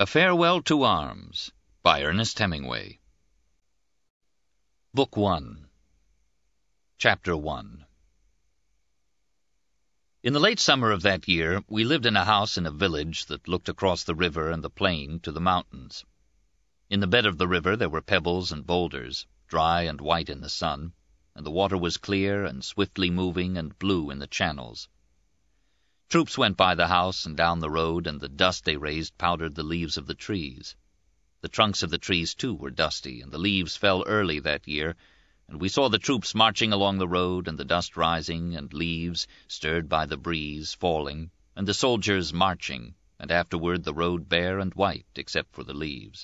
A Farewell to Arms by Ernest Hemingway. Book 1. Chapter 1. In the late summer of that year, we lived in a house in a village that looked across the river and the plain to the mountains. In the bed of the river there were pebbles and boulders, dry and white in the sun, and the water was clear and swiftly moving and blue in the channels. Troops went by the house and down the road, and the dust they raised powdered the leaves of the trees. The trunks of the trees, too, were dusty, and the leaves fell early that year, and we saw the troops marching along the road, and the dust rising, and leaves, stirred by the breeze, falling, and the soldiers marching, and afterward the road bare and white, except for the leaves.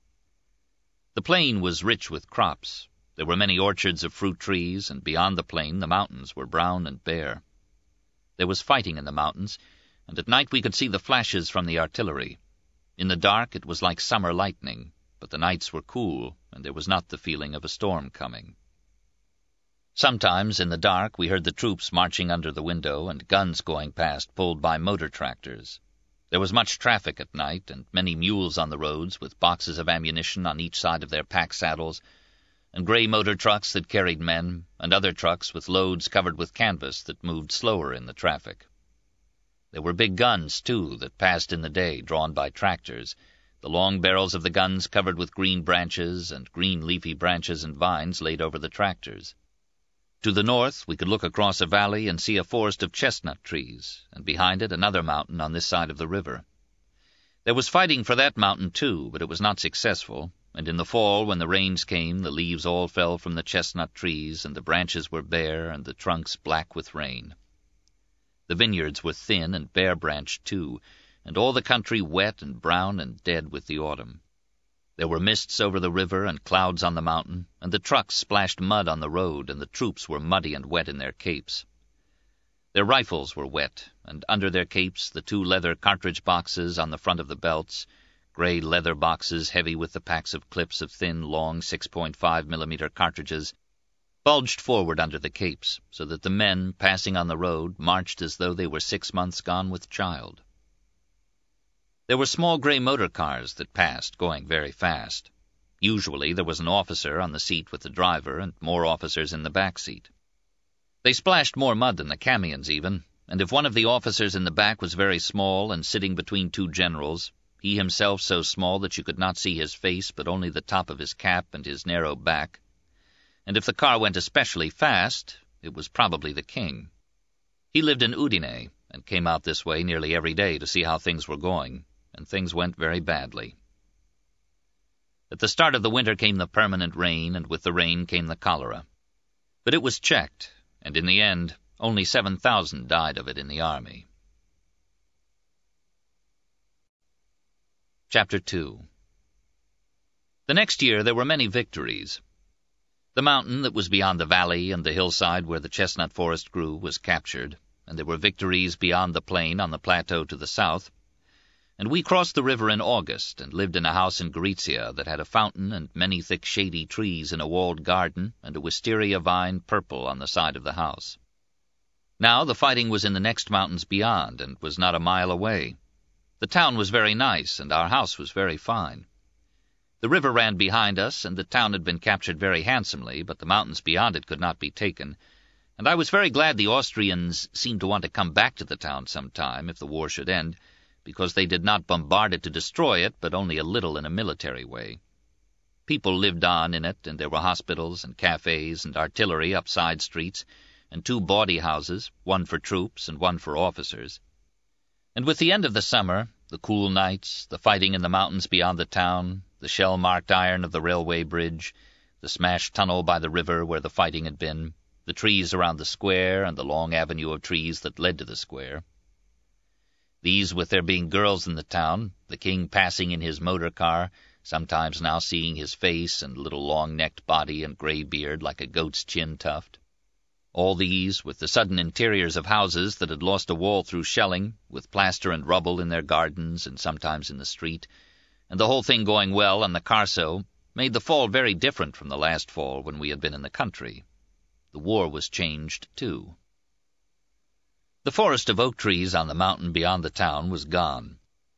The plain was rich with crops. There were many orchards of fruit trees, and beyond the plain the mountains were brown and bare. There was fighting in the mountains, and at night we could see the flashes from the artillery. In the dark it was like summer lightning, but the nights were cool, and there was not the feeling of a storm coming. Sometimes in the dark we heard the troops marching under the window, and guns going past pulled by motor tractors. There was much traffic at night, and many mules on the roads, with boxes of ammunition on each side of their pack saddles, and gray motor trucks that carried men, and other trucks with loads covered with canvas that moved slower in the traffic. There were big guns, too, that passed in the day, drawn by tractors, the long barrels of the guns covered with green branches, and green leafy branches and vines laid over the tractors. To the north we could look across a valley and see a forest of chestnut trees, and behind it another mountain on this side of the river. There was fighting for that mountain, too, but it was not successful, and in the fall, when the rains came, the leaves all fell from the chestnut trees, and the branches were bare, and the trunks black with rain. The vineyards were thin and bare-branched, too, and all the country wet and brown and dead with the autumn. There were mists over the river and clouds on the mountain, and the trucks splashed mud on the road, and the troops were muddy and wet in their capes. Their rifles were wet, and under their capes the 2 leather cartridge boxes on the front of the belts, gray leather boxes heavy with the packs of clips of thin, long 6.5mm cartridges, bulged forward under the capes, so that the men, passing on the road, marched as though they were 6 months gone with child. There were small gray motor cars that passed, going very fast. Usually there was an officer on the seat with the driver, and more officers in the back seat. They splashed more mud than the camions even, and if one of the officers in the back was very small and sitting between 2 generals, he himself so small that you could not see his face but only the top of his cap and his narrow back, and if the car went especially fast, it was probably the king. He lived in Udine, and came out this way nearly every day to see how things were going, and things went very badly. At the start of the winter came the permanent rain, and with the rain came the cholera. But it was checked, and in the end only 7,000 died of it in the army. Chapter 2. The next year there were many victories. The mountain that was beyond the valley and the hillside where the chestnut forest grew was captured, and there were victories beyond the plain on the plateau to the south. And we crossed the river in August and lived in a house in Gorizia that had a fountain and many thick shady trees in a walled garden and a wisteria vine purple on the side of the house. Now the fighting was in the next mountains beyond and was not a mile away. The town was very nice, and our house was very fine. The river ran behind us, and the town had been captured very handsomely, but the mountains beyond it could not be taken, and I was very glad the Austrians seemed to want to come back to the town some time, if the war should end, because they did not bombard it to destroy it, but only a little in a military way. People lived on in it, and there were hospitals and cafes and artillery up side streets, and 2 bawdy houses, one for troops and one for officers. And with the end of the summer, the cool nights, the fighting in the mountains beyond the town, the shell-marked iron of the railway bridge, the smashed tunnel by the river where the fighting had been, the trees around the square, and the long avenue of trees that led to the square. These, with there being girls in the town, the king passing in his motor car, sometimes now seeing his face and little long-necked body and gray beard like a goat's chin tuft. All these, with the sudden interiors of houses that had lost a wall through shelling, with plaster and rubble in their gardens and sometimes in the street, and the whole thing going well on the Carso, made the fall very different from the last fall when we had been in the country. The war was changed, too. The forest of oak trees on the mountain beyond the town was gone.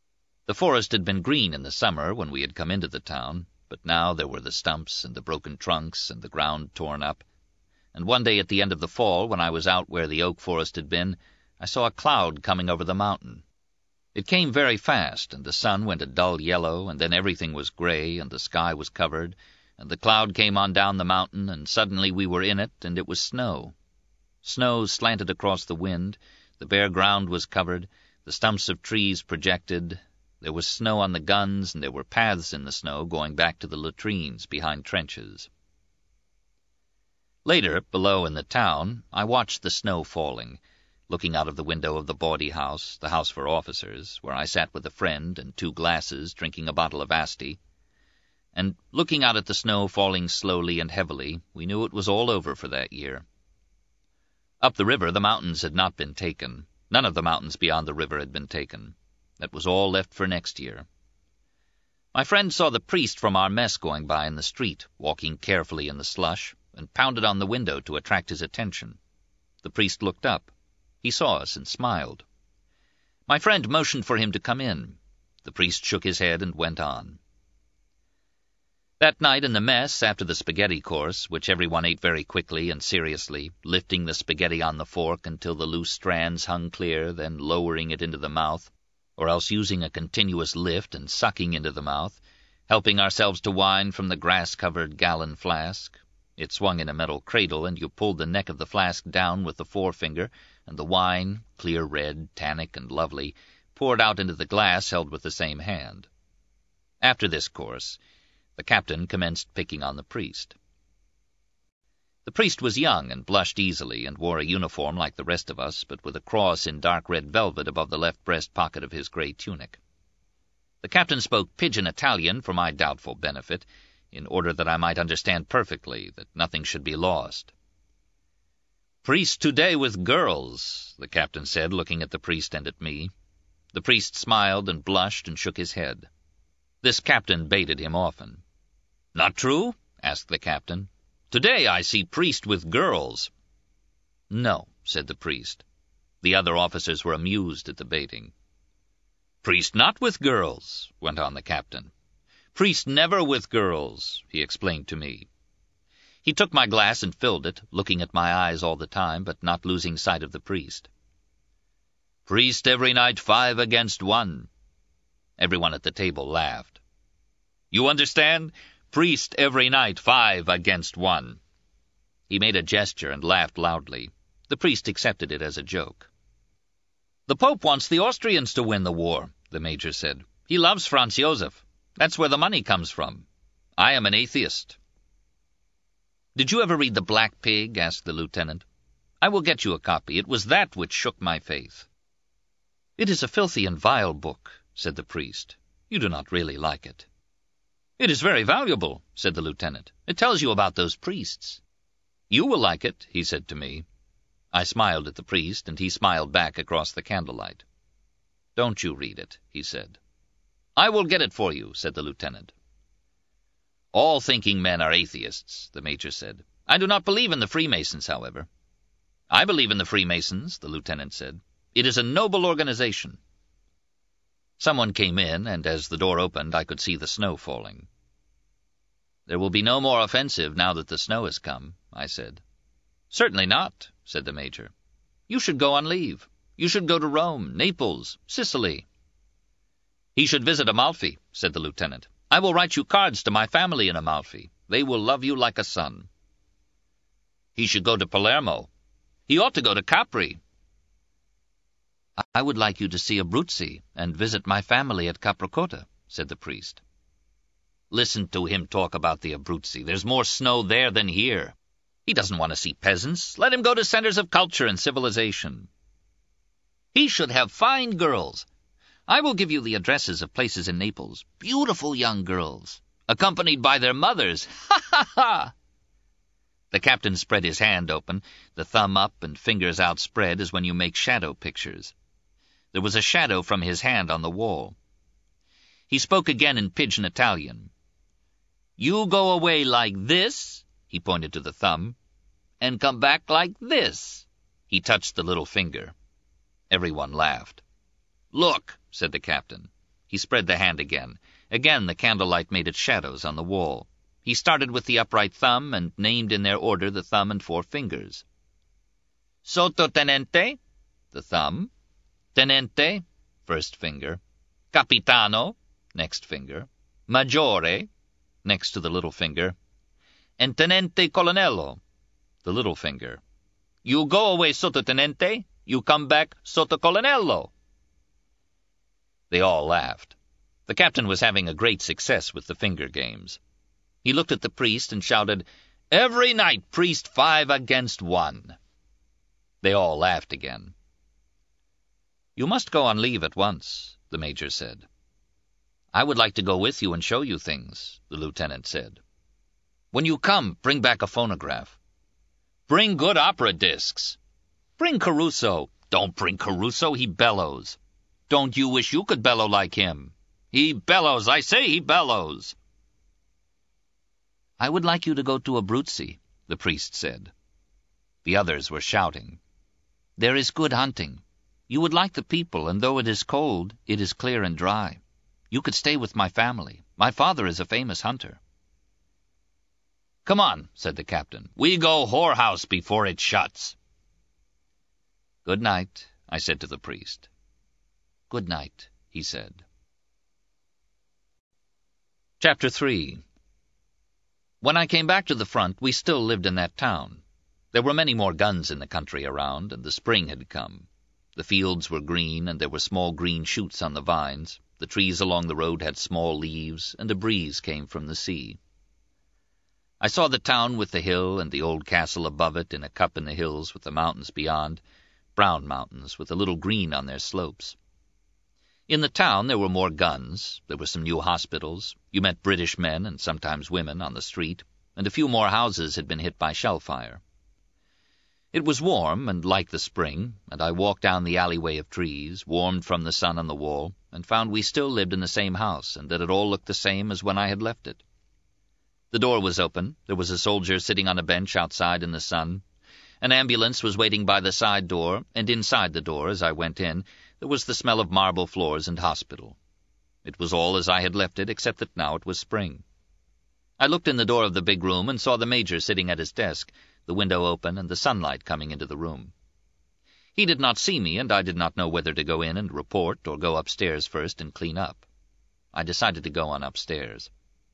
The forest had been green in the summer when we had come into the town, but now there were the stumps and the broken trunks and the ground torn up. And one day at the end of the fall, when I was out where the oak forest had been, I saw a cloud coming over the mountain. It came very fast, and the sun went a dull yellow, and then everything was gray, and the sky was covered, and the cloud came on down the mountain, and suddenly we were in it, and it was snow. Snow slanted across the wind, the bare ground was covered, the stumps of trees projected. There was snow on the guns, and there were paths in the snow going back to the latrines behind trenches. Later, below in the town, I watched the snow falling, looking out of the window of the bawdy house, the house for officers, where I sat with a friend and 2 glasses drinking a bottle of Asti. And looking out at the snow falling slowly and heavily, we knew it was all over for that year. Up the river the mountains had not been taken. None of the mountains beyond the river had been taken. That was all left for next year. My friend saw the priest from our mess going by in the street, walking carefully in the slush, and pounded on the window to attract his attention. The priest looked up. He saw us and smiled. My friend motioned for him to come in. The priest shook his head and went on. That night in the mess, after the spaghetti course, which everyone ate very quickly and seriously, lifting the spaghetti on the fork until the loose strands hung clear, then lowering it into the mouth, or else using a continuous lift and sucking into the mouth, helping ourselves to wine from the grass-covered gallon flask. It swung in a metal cradle, and you pulled the neck of the flask down with the forefinger, and the wine, clear red, tannic, and lovely, poured out into the glass held with the same hand. After this course, the captain commenced picking on the priest. The priest was young and blushed easily, and wore a uniform like the rest of us, but with a cross in dark red velvet above the left breast pocket of his grey tunic. The captain spoke pidgin Italian for my doubtful benefit, in order that I might understand perfectly, that nothing should be lost. "Priest today with girls," the captain said, looking at the priest and at me. The priest smiled and blushed and shook his head. This captain baited him often. "Not true?" asked the captain. "Today I see priest with girls." "No," said the priest. The other officers were amused at the baiting. "Priest not with girls," went on the captain. "Priest never with girls," he explained to me. He took my glass and filled it, looking at my eyes all the time, but not losing sight of the priest. "Priest every night 5 against 1. Everyone at the table laughed. "You understand? Priest every night 5 against 1. He made a gesture and laughed loudly. The priest accepted it as a joke. "The Pope wants the Austrians to win the war," the major said. "He loves Franz Josef. That's where the money comes from. I am an atheist." "Did you ever read The Black Pig?" asked the lieutenant. "I will get you a copy. It was that which shook my faith." "It is a filthy and vile book," said the priest. "You do not really like it." "It is very valuable," said the lieutenant. "It tells you about those priests." "You will like it," he said to me. I smiled at the priest, and he smiled back across the candlelight. "Don't you read it," he said. "I will get it for you," said the lieutenant. "All thinking men are atheists," the major said. "I do not believe in the Freemasons, however." "I believe in the Freemasons," the lieutenant said. "It is a noble organization." Someone came in, and as the door opened I could see the snow falling. "There will be no more offensive now that the snow has come," I said. "Certainly not," said the major. "You should go on leave. You should go to Rome, Naples, Sicily." "He should visit Amalfi," said the lieutenant. "I will write you cards to my family in Amalfi. They will love you like a son." "He should go to Palermo. He ought to go to Capri." "I would like you to see Abruzzi and visit my family at Capricotta," said the priest. "Listen to him talk about the Abruzzi. There's more snow there than here. He doesn't want to see peasants. Let him go to centers of culture and civilization. He should have fine girls. I will give you the addresses of places in Naples. Beautiful young girls, accompanied by their mothers. Ha, ha, ha!" The captain spread his hand open, the thumb up and fingers outspread as when you make shadow pictures. There was a shadow from his hand on the wall. He spoke again in pidgin Italian. "You go away like this," he pointed to the thumb, "and come back like this." He touched the little finger. Everyone laughed. "Look," said the captain. He spread the hand again. Again the candlelight made its shadows on the wall. He started with the upright thumb and named in their order the thumb and 4 fingers. Sottotenente, the thumb. Tenente, first finger. Capitano, next finger. Maggiore, next to the little finger. And Tenente Colonnello, the little finger. You go away, Sottotenente. You come back, Sottocolonnello. They all laughed. The captain was having a great success with the finger games. He looked at the priest and shouted, "Every night, priest, 5 against 1. They all laughed again. "You must go on leave at once," the major said. "I would like to go with you and show you things," the lieutenant said. "When you come, bring back a phonograph. Bring good opera discs. Bring Caruso." "Don't bring Caruso, he bellows." "Don't you wish you could bellow like him?" "He bellows, I say he bellows." "I would like you to go to Abruzzi," the priest said. The others were shouting. "There is good hunting. You would like the people, and though it is cold, it is clear and dry. You could stay with my family. My father is a famous hunter." "Come on," said the captain. "We go whorehouse before it shuts." "Good night," I said to the priest. "Good night," he said. Chapter 3. When I came back to the front, we still lived in that town. There were many more guns in the country around, and the spring had come. The fields were green, and there were small green shoots on the vines. The trees along the road had small leaves, and a breeze came from the sea. I saw the town with the hill and the old castle above it in a cup in the hills with the mountains beyond, brown mountains with a little green on their slopes. In the town there were more guns, there were some new hospitals, you met British men and sometimes women on the street, and a few more houses had been hit by shell fire. It was warm and like the spring, and I walked down the alleyway of trees, warmed from the sun on the wall, and found we still lived in the same house, and that it all looked the same as when I had left it. The door was open, there was a soldier sitting on a bench outside in the sun. An ambulance was waiting by the side door, and inside the door, as I went in, there was the smell of marble floors and hospital. It was all as I had left it, except that now it was spring. I looked in the door of the big room and saw the major sitting at his desk, the window open and the sunlight coming into the room. He did not see me, and I did not know whether to go in and report or go upstairs first and clean up. I decided to go on upstairs.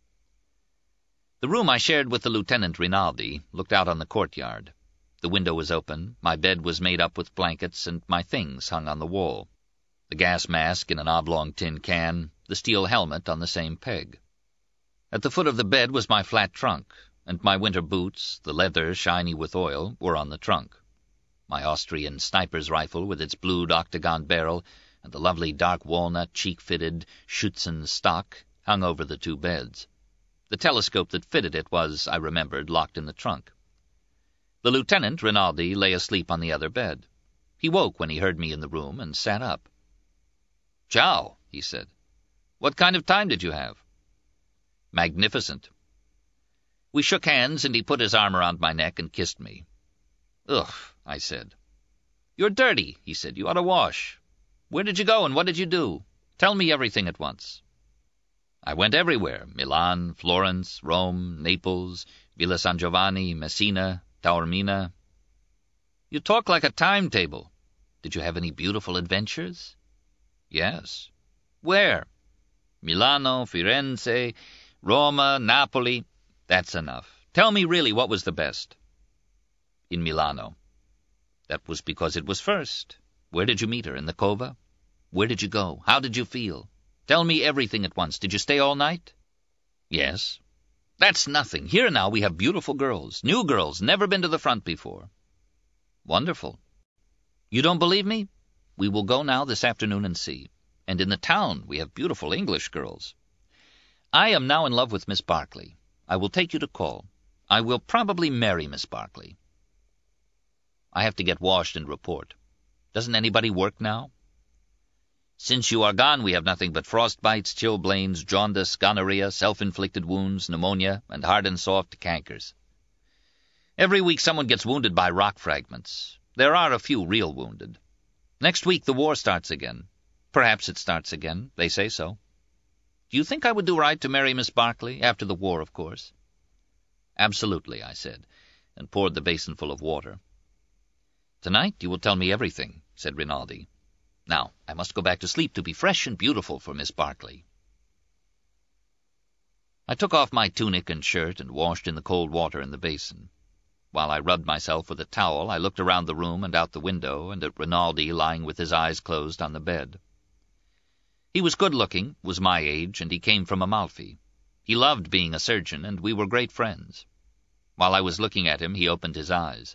The room I shared with the Lieutenant Rinaldi looked out on the courtyard. The window was open, my bed was made up with blankets, and my things hung on the wall. The gas mask in an oblong tin can, the steel helmet on the same peg. At the foot of the bed was my flat trunk, and my winter boots, the leather shiny with oil, were on the trunk. My Austrian sniper's rifle with its blued octagon barrel and the lovely dark walnut cheek-fitted Schützen stock hung over the 2 beds. The telescope that fitted it was, I remembered, locked in the trunk. The Lieutenant Rinaldi lay asleep on the other bed. He woke when he heard me in the room and sat up. "Ciao," he said. "What kind of time did you have?" "Magnificent." We shook hands, and he put his arm around my neck and kissed me. "Ugh," I said. "You're dirty," he said. "You ought to wash. Where did you go, and what did you do? Tell me everything at once." "I went everywhere. Milan, Florence, Rome, Naples, Villa San Giovanni, Messina, Taormina." "You talk like a timetable. Did you have any beautiful adventures?" "Yes." "Where?" "Milano, Firenze, Roma, Napoli." "That's enough. Tell me really what was the best." "In Milano." "That was because it was first. Where did you meet her? In the Cova? Where did you go? How did you feel? Tell me everything at once. Did you stay all night?" "Yes." "That's nothing. Here now we have beautiful girls, new girls, never been to the front before." "Wonderful. You don't believe me? We will go now this afternoon and see. And in the town we have beautiful English girls. I am now in love with Miss Barclay. I will take you to call. I will probably marry Miss Barclay. I have to get washed and report. Doesn't anybody work now?" "Since you are gone, we have nothing but frostbites, chilblains, jaundice, gonorrhea, self-inflicted wounds, pneumonia, and hard and soft cankers. Every week someone gets wounded by rock fragments. There are a few real wounded. Next week the war starts again. Perhaps it starts again. They say so. Do you think I would do right to marry Miss Barclay, after the war, of course?" "Absolutely," I said, and poured the basinful of water. "Tonight you will tell me everything," said Rinaldi. "Now I must go back to sleep to be fresh and beautiful for Miss Barclay." I took off my tunic and shirt and washed in the cold water in the basin. While I rubbed myself with a towel, I looked around the room and out the window, and at Rinaldi lying with his eyes closed on the bed. He was good-looking, was my age, and he came from Amalfi. He loved being a surgeon, and we were great friends. While I was looking at him, he opened his eyes.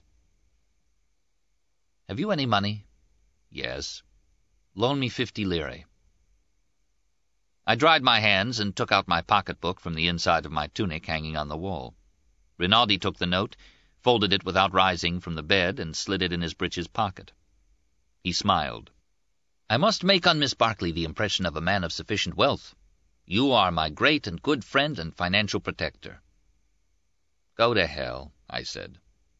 "Have you any money?" "Yes." "Loan me 50 lire." I dried my hands and took out my pocket-book from the inside of my tunic hanging on the wall. Rinaldi took the note, folded it without rising from the bed, and slid it in his breeches pocket. He smiled. "I must make on Miss Barclay the impression of a man of sufficient wealth. You are my great and good friend and financial protector." "Go to hell," I said.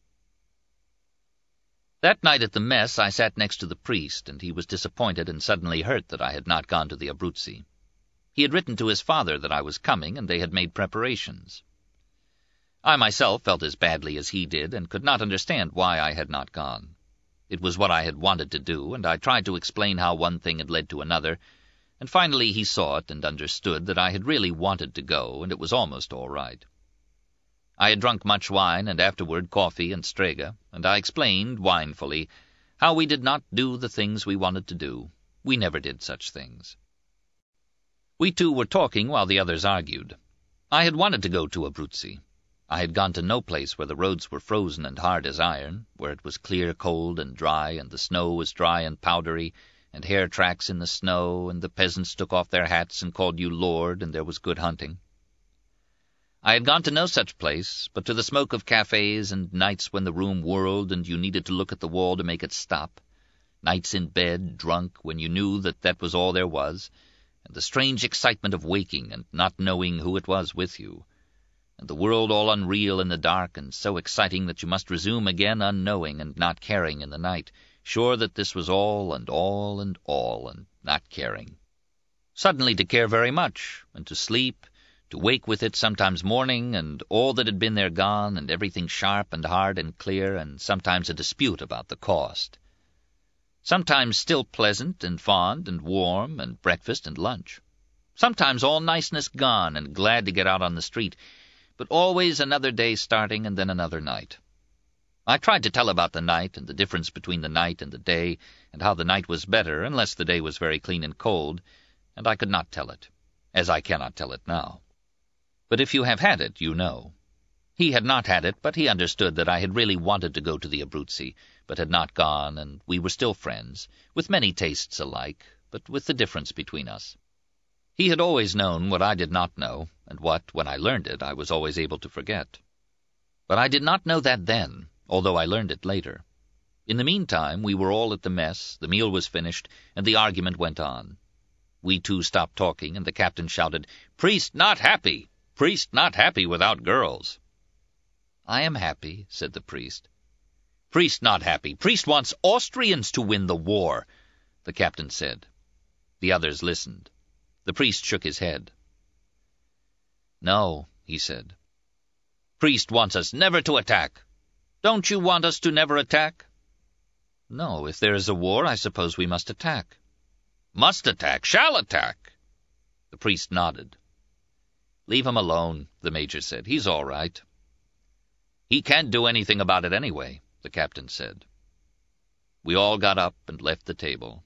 That night at the mess I sat next to the priest, and he was disappointed and suddenly hurt that I had not gone to the Abruzzi. He had written to his father that I was coming, and they had made preparations. I myself felt as badly as he did, and could not understand why I had not gone. It was what I had wanted to do, and I tried to explain how one thing had led to another, and finally he saw it and understood that I had really wanted to go, and it was almost all right. I had drunk much wine, and afterward coffee and strega, and I explained, winefully, how we did not do the things we wanted to do. We never did such things. We two were talking while the others argued. I had wanted to go to Abruzzi. I had gone to no place where the roads were frozen and hard as iron, where it was clear, cold, and dry, and the snow was dry and powdery, and hair tracks in the snow, and the peasants took off their hats and called you lord, and there was good hunting. I had gone to no such place, but to the smoke of cafes, and nights when the room whirled and you needed to look at the wall to make it stop, nights in bed, drunk, when you knew that that was all there was, and the strange excitement of waking and not knowing who it was with you, and the world all unreal in the dark, and so exciting that you must resume again unknowing and not caring in the night, sure that this was all and all and all, and not caring. Suddenly to care very much, and to sleep, to wake with it sometimes morning, and all that had been there gone, and everything sharp and hard and clear, and sometimes a dispute about the cost. Sometimes still pleasant and fond and warm, and breakfast and lunch. Sometimes all niceness gone, and glad to get out on the street, but always another day starting and then another night. I tried to tell about the night, and the difference between the night and the day, and how the night was better, unless the day was very clean and cold, and I could not tell it, as I cannot tell it now. But if you have had it, you know. He had not had it, but he understood that I had really wanted to go to the Abruzzi, but had not gone, and we were still friends, with many tastes alike, but with the difference between us. He had always known what I did not know, and what, when I learned it, I was always able to forget. But I did not know that then, although I learned it later. In the meantime, we were all at the mess, the meal was finished, and the argument went on. We two stopped talking, and the captain shouted, "Priest not happy! Priest not happy without girls!" "I am happy," said the priest. "Priest not happy! Priest wants Austrians to win the war," the captain said. The others listened. The priest shook his head. "No," he said. "Priest wants us never to attack. Don't you want us to never attack?" "No, if there is a war, I suppose we must attack." "Must attack, shall attack." The priest nodded. "Leave him alone," the major said. "He's all right." "He can't do anything about it anyway," the captain said. We all got up and left the table.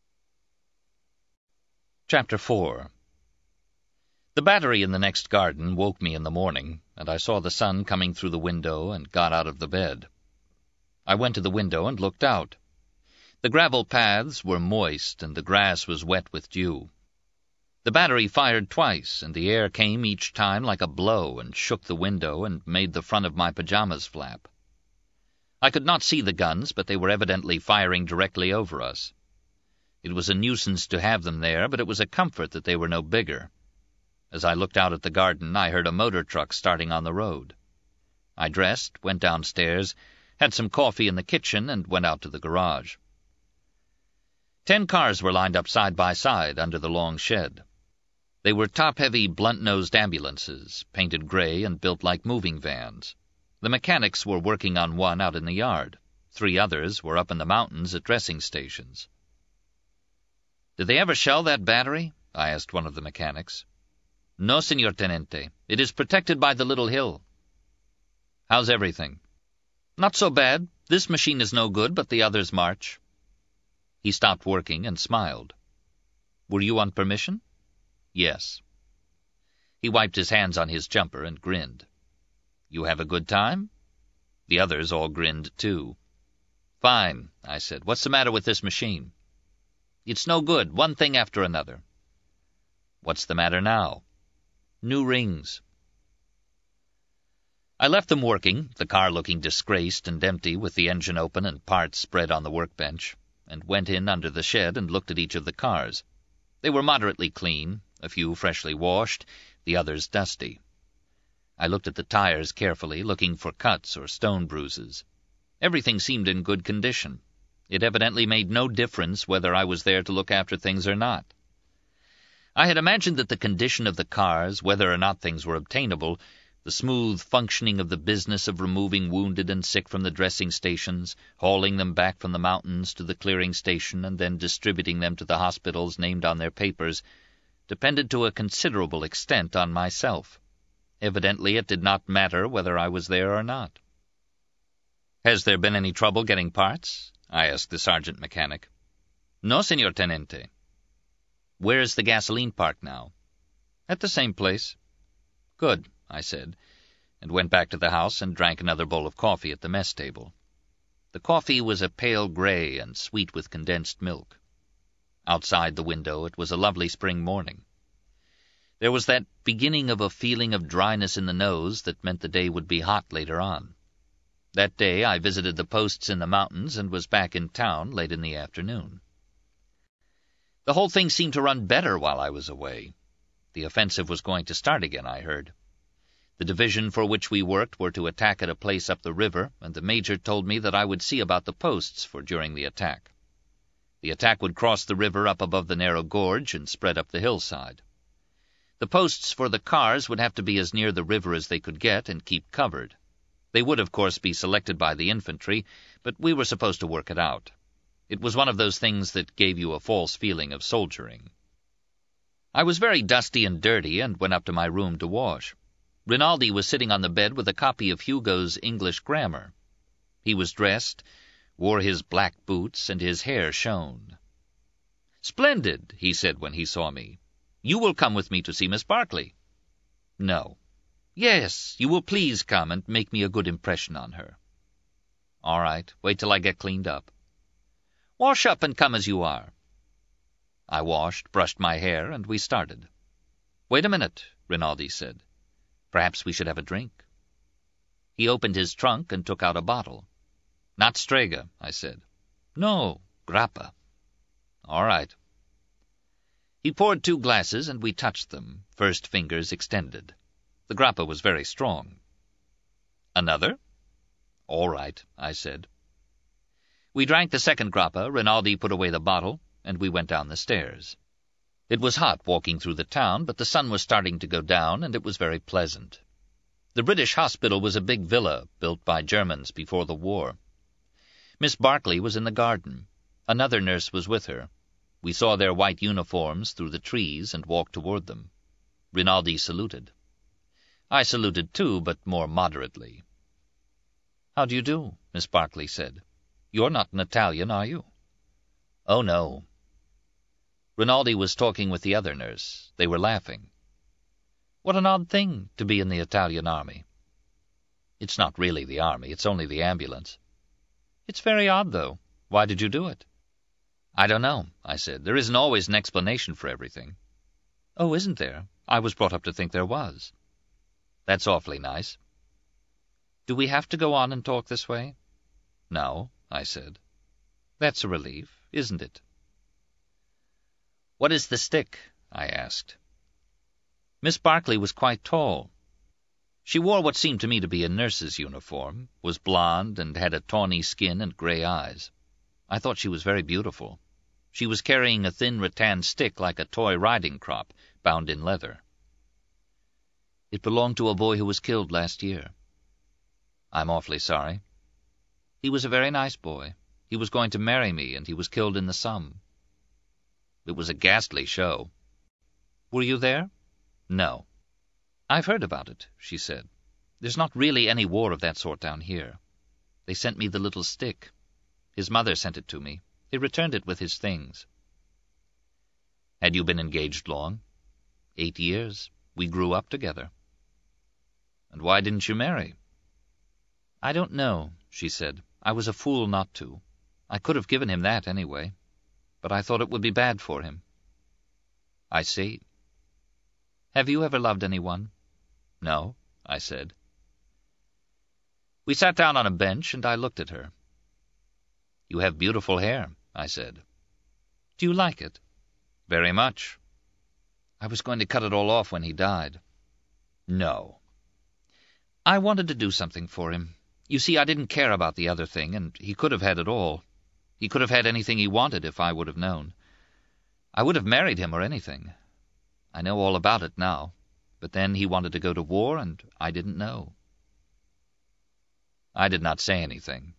Chapter 4. The battery in the next garden woke me in the morning, and I saw the sun coming through the window and got out of the bed. I went to the window and looked out. The gravel paths were moist, and the grass was wet with dew. The battery fired twice, and the air came each time like a blow and shook the window and made the front of my pajamas flap. I could not see the guns, but they were evidently firing directly over us. It was a nuisance to have them there, but it was a comfort that they were no bigger. As I looked out at the garden, I heard a motor truck starting on the road. I dressed, went downstairs, had some coffee in the kitchen, and went out to the garage. 10 cars were lined up side by side under the long shed. They were top-heavy, blunt-nosed ambulances, painted gray and built like moving vans. The mechanics were working on one out in the yard. 3 others were up in the mountains at dressing stations. "Did they ever shell that battery?" I asked one of the mechanics. "No, Senor Tenente. It is protected by the little hill." "How's everything?" "Not so bad. This machine is no good, but the others march." He stopped working and smiled. "Were you on permission?" "Yes." He wiped his hands on his jumper and grinned. "You have a good time?" The others all grinned too. "Fine," I said. "What's the matter with this machine?" "It's no good, one thing after another." "What's the matter now?" "New rings." I left them working, the car looking disgraced and empty with the engine open and parts spread on the workbench, and went in under the shed and looked at each of the cars. They were moderately clean, a few freshly washed, the others dusty. I looked at the tires carefully, looking for cuts or stone bruises. Everything seemed in good condition. It evidently made no difference whether I was there to look after things or not. I had imagined that the condition of the cars, whether or not things were obtainable, the smooth functioning of the business of removing wounded and sick from the dressing stations, hauling them back from the mountains to the clearing station, and then distributing them to the hospitals named on their papers, depended to a considerable extent on myself. Evidently it did not matter whether I was there or not. "Has there been any trouble getting parts?" I asked the sergeant mechanic. "No, Senor Tenente." "Where is the gasoline parked now?" "At the same place." "Good," I said, and went back to the house and drank another bowl of coffee at the mess table. The coffee was a pale gray and sweet with condensed milk. Outside the window it was a lovely spring morning. There was that beginning of a feeling of dryness in the nose that meant the day would be hot later on. That day I visited the posts in the mountains and was back in town late in the afternoon. The whole thing seemed to run better while I was away. The offensive was going to start again, I heard. The division for which we worked were to attack at a place up the river, and the major told me that I would see about the posts for during the attack. The attack would cross the river up above the narrow gorge and spread up the hillside. The posts for the cars would have to be as near the river as they could get and keep covered. They would, of course, be selected by the infantry, but we were supposed to work it out. It was one of those things that gave you a false feeling of soldiering. I was very dusty and dirty and went up to my room to wash. Rinaldi was sitting on the bed with a copy of Hugo's English Grammar. He was dressed, wore his black boots, and his hair shone. "Splendid," he said when he saw me. "You will come with me to see Miss Barclay." "No." "Yes, you will please come and make me a good impression on her." "All right, wait till I get cleaned up." "Wash up and come as you are." I washed, brushed my hair, and we started. "Wait a minute," Rinaldi said. "Perhaps we should have a drink." He opened his trunk and took out a bottle. "Not Strega," I said. "No, Grappa." "All right." He poured 2 glasses, and we touched them, first fingers extended. The grappa was very strong. "Another?" "All right," I said. We drank the second grappa, Rinaldi put away the bottle, and we went down the stairs. It was hot walking through the town, but the sun was starting to go down, and it was very pleasant. The British hospital was a big villa built by Germans before the war. Miss Barclay was in the garden. Another nurse was with her. We saw their white uniforms through the trees and walked toward them. Rinaldi saluted. I saluted too, but more moderately. "How do you do?" Miss Barclay said. "You're not an Italian, are you?" "Oh, no." Rinaldi was talking with the other nurse. They were laughing. "What an odd thing, to be in the Italian army." "It's not really the army, it's only the ambulance." "It's very odd, though. Why did you do it?" "I don't know," I said. "There isn't always an explanation for everything." "Oh, isn't there? I was brought up to think there was." "That's awfully nice." "Do we have to go on and talk this way?" "No," I said. "That's a relief, isn't it?" "What is the stick?" I asked. Miss Barclay was quite tall. She wore what seemed to me to be a nurse's uniform, was blonde, and had a tawny skin and grey eyes. I thought she was very beautiful. She was carrying a thin rattan stick like a toy riding crop, bound in leather. "It belonged to a boy who was killed last year." "I'm awfully sorry." "He was a very nice boy. He was going to marry me, and he was killed in the Somme." "It was a ghastly show." "Were you there?" "No." "I've heard about it," she said. "There's not really any war of that sort down here. They sent me the little stick. His mother sent it to me. He returned it with his things." "Had you been engaged long?" 8 years. We grew up together." "And why didn't you marry?" "I don't know," she said. "I was a fool not to. I could have given him that anyway. But I thought it would be bad for him." "I see." "Have you ever loved anyone?" "No," I said. We sat down on a bench, and I looked at her. "You have beautiful hair," I said. "Do you like it?" "Very much." "I was going to cut it all off when he died." "No." "I wanted to do something for him. You see, I didn't care about the other thing, and he could have had it all. He could have had anything he wanted if I would have known. I would have married him or anything. I know all about it now. But then he wanted to go to war, and I didn't know." I did not say anything.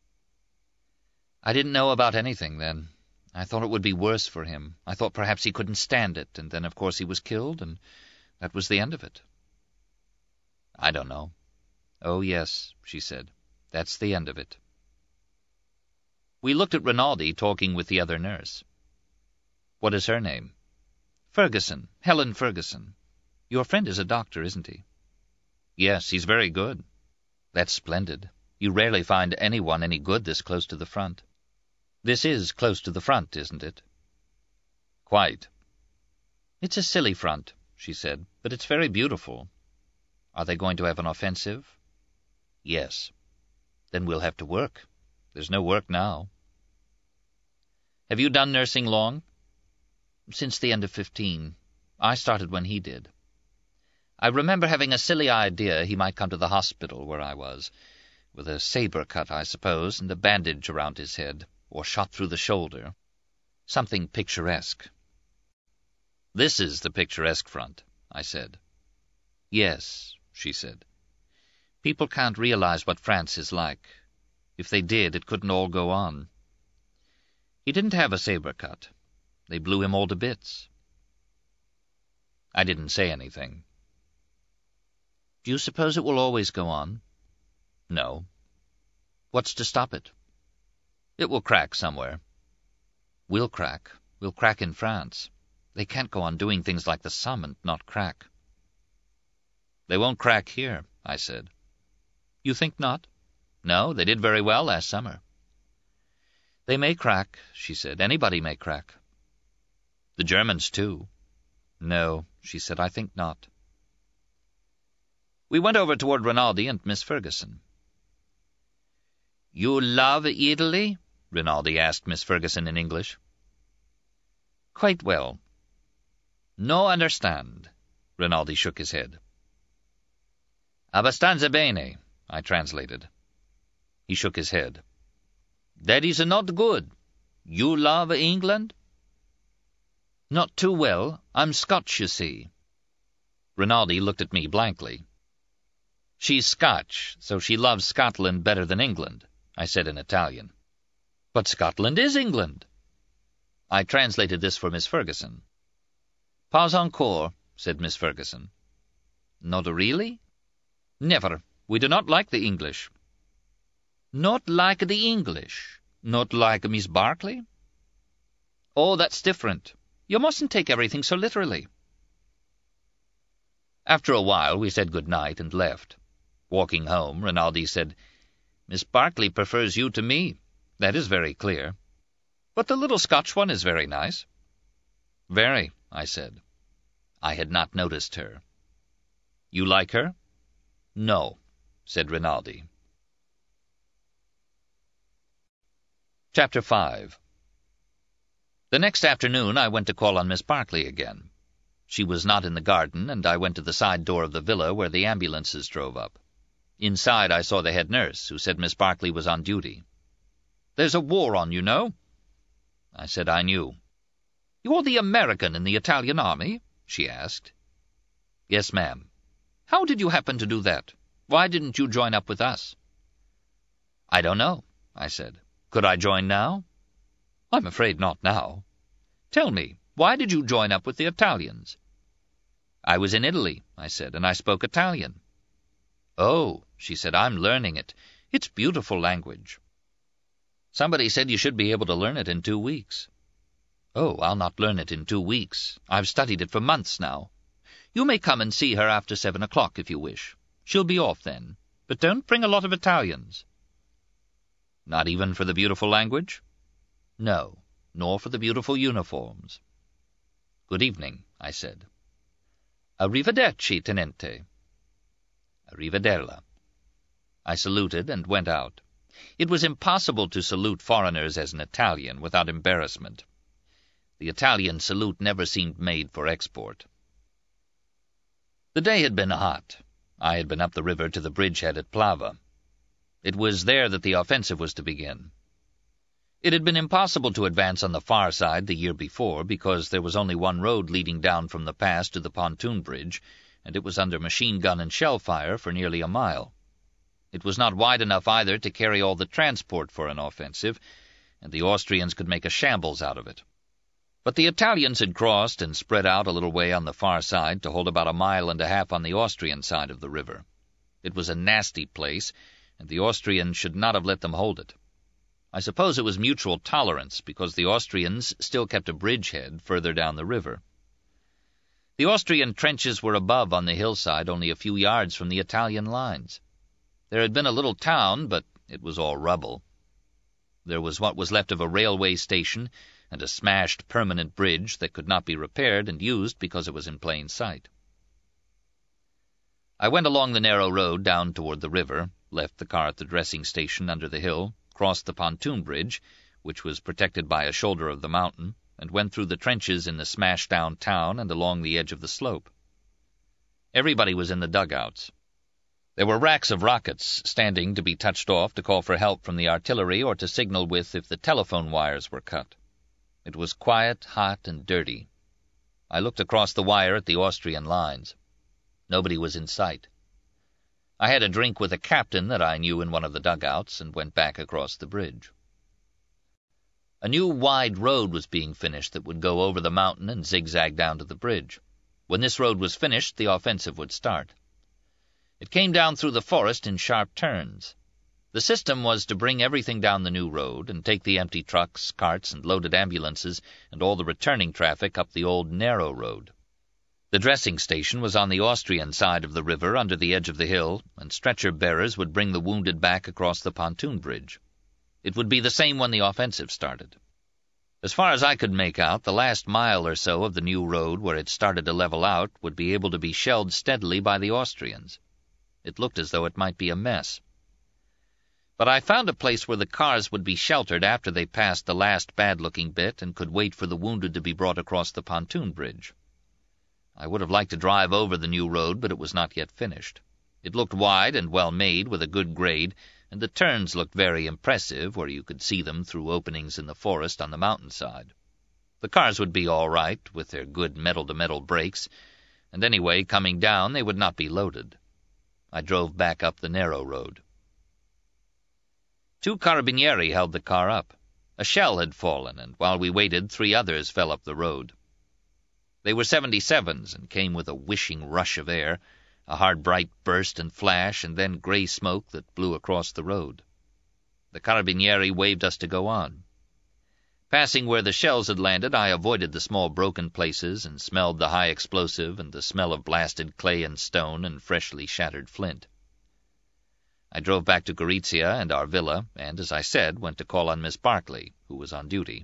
"I didn't know about anything then. I thought it would be worse for him. I thought perhaps he couldn't stand it, and then of course he was killed, and that was the end of it." "I don't know." "Oh, yes," she said. "That's the end of it." We looked at Rinaldi talking with the other nurse. "What is her name?" "Ferguson. Helen Ferguson. Your friend is a doctor, isn't he?" "Yes, he's very good." "That's splendid. You rarely find anyone any good this close to the front. This is close to the front, isn't it?" "Quite." "It's a silly front," she said, "but it's very beautiful. Are they going to have an offensive?" "Yes." "Then we'll have to work. There's no work now." "Have you done nursing long?" "Since the end of 15. I started when he did. I remember having a silly idea he might come to the hospital where I was, with a sabre cut, I suppose, and a bandage around his head, or shot through the shoulder. Something picturesque." "This is the picturesque front," I said. "Yes," she said. "People can't realize what France is like. If they did, it couldn't all go on. He didn't have a sabre cut. They blew him all to bits." I didn't say anything. "Do you suppose it will always go on?" "No." "What's to stop it?" "It will crack somewhere." "We'll crack. We'll crack in France. They can't go on doing things like the Somme and not crack." "They won't crack here," I said. "You think not?" "No, they did very well last summer." "They may crack," she said. "Anybody may crack." "The Germans, too." "No," she said, "I think not." We went over toward Rinaldi and Miss Ferguson. "You love Italy?" Rinaldi asked Miss Ferguson in English. "Quite well." "No understand." Rinaldi shook his head. "Abbastanza bene," I translated. He shook his head. "That is not good. You love England?" "Not too well. I'm Scotch, you see." Rinaldi looked at me blankly. "She's Scotch, so she loves Scotland better than England," I said in Italian. "But Scotland is England." I translated this for Miss Ferguson. "Pas encore," said Miss Ferguson. "Not really?" "Never. We do not like the English." "Not like the English? Not like Miss Barclay?" "Oh, that's different. You mustn't take everything so literally." After a while we said good night and left. Walking home, Rinaldi said, "Miss Barclay prefers you to me. That is very clear. But the little Scotch one is very nice." "Very," I said. I had not noticed her. "You like her?" "No," said Rinaldi. Chapter 5. The next afternoon I went to call on Miss Barclay again. She was not in the garden, and I went to the side door of the villa where the ambulances drove up. Inside I saw the head nurse, who said Miss Barclay was on duty. "There's a war on, you know." I said I knew. "You're the American in the Italian army?" she asked. "Yes, ma'am." "How did you happen to do that? Why didn't you join up with us?" "I don't know," I said. "Could I join now?" "I'm afraid not now." "Tell me, why did you join up with the Italians?" "I was in Italy," I said, "and I spoke Italian." "Oh," she said, "I'm learning it. It's beautiful language." "Somebody said you should be able to learn it in 2 weeks." "Oh, I'll not learn it in 2 weeks. I've studied it for months now. You may come and see her after 7 o'clock if you wish. She'll be off then. But don't bring a lot of Italians." "Not even for the beautiful language?" "No, nor for the beautiful uniforms." "Good evening," I said. "Arrivederci, Tenente." "Arrivederla." I saluted and went out. It was impossible to salute foreigners as an Italian without embarrassment. The Italian salute never seemed made for export. The day had been hot. I had been up the river to the bridgehead at Plava. It was there that the offensive was to begin. It had been impossible to advance on the far side the year before, because there was only one road leading down from the pass to the pontoon bridge, and it was under machine gun and shell fire for nearly a mile. It was not wide enough either to carry all the transport for an offensive, and the Austrians could make a shambles out of it. But the Italians had crossed and spread out a little way on the far side to hold about 1.5 miles on the Austrian side of the river. It was a nasty place, and the Austrians should not have let them hold it. I suppose it was mutual tolerance, because the Austrians still kept a bridgehead further down the river. The Austrian trenches were above on the hillside, only a few yards from the Italian lines. There had been a little town, but it was all rubble. There was what was left of a railway station, and a smashed permanent bridge that could not be repaired and used because it was in plain sight. I went along the narrow road down toward the river, left the car at the dressing station under the hill, crossed the pontoon bridge, which was protected by a shoulder of the mountain, and went through the trenches in the smashed-down town and along the edge of the slope. Everybody was in the dugouts. There were racks of rockets standing to be touched off to call for help from the artillery or to signal with if the telephone wires were cut. It was quiet, hot, and dirty. I looked across the wire at the Austrian lines. Nobody was in sight. I had a drink with a captain that I knew in one of the dugouts and went back across the bridge. A new wide road was being finished that would go over the mountain and zigzag down to the bridge. When this road was finished, the offensive would start. It came down through the forest in sharp turns. The system was to bring everything down the new road and take the empty trucks, carts, and loaded ambulances and all the returning traffic up the old narrow road. The dressing station was on the Austrian side of the river under the edge of the hill, and stretcher-bearers would bring the wounded back across the pontoon bridge. It would be the same when the offensive started. As far as I could make out, the last mile or so of the new road where it started to level out would be able to be shelled steadily by the Austrians. It looked as though it might be a mess. But I found a place where the cars would be sheltered after they passed the last bad-looking bit and could wait for the wounded to be brought across the pontoon bridge. I would have liked to drive over the new road, but it was not yet finished. It looked wide and well made, with a good grade, and the turns looked very impressive, where you could see them through openings in the forest on the mountainside. The cars would be all right, with their good metal-to-metal brakes, and anyway, coming down, they would not be loaded. I drove back up the narrow road. 2 carabinieri held the car up. A shell had fallen, and while we waited, 3 others fell up the road. They were 77s, and came with a whishing rush of air, a hard bright burst and flash, and then grey smoke that blew across the road. The carabinieri waved us to go on. Passing where the shells had landed, I avoided the small broken places and smelled the high explosive and the smell of blasted clay and stone and freshly shattered flint. I drove back to Gorizia and our villa, and, as I said, went to call on Miss Barclay, who was on duty.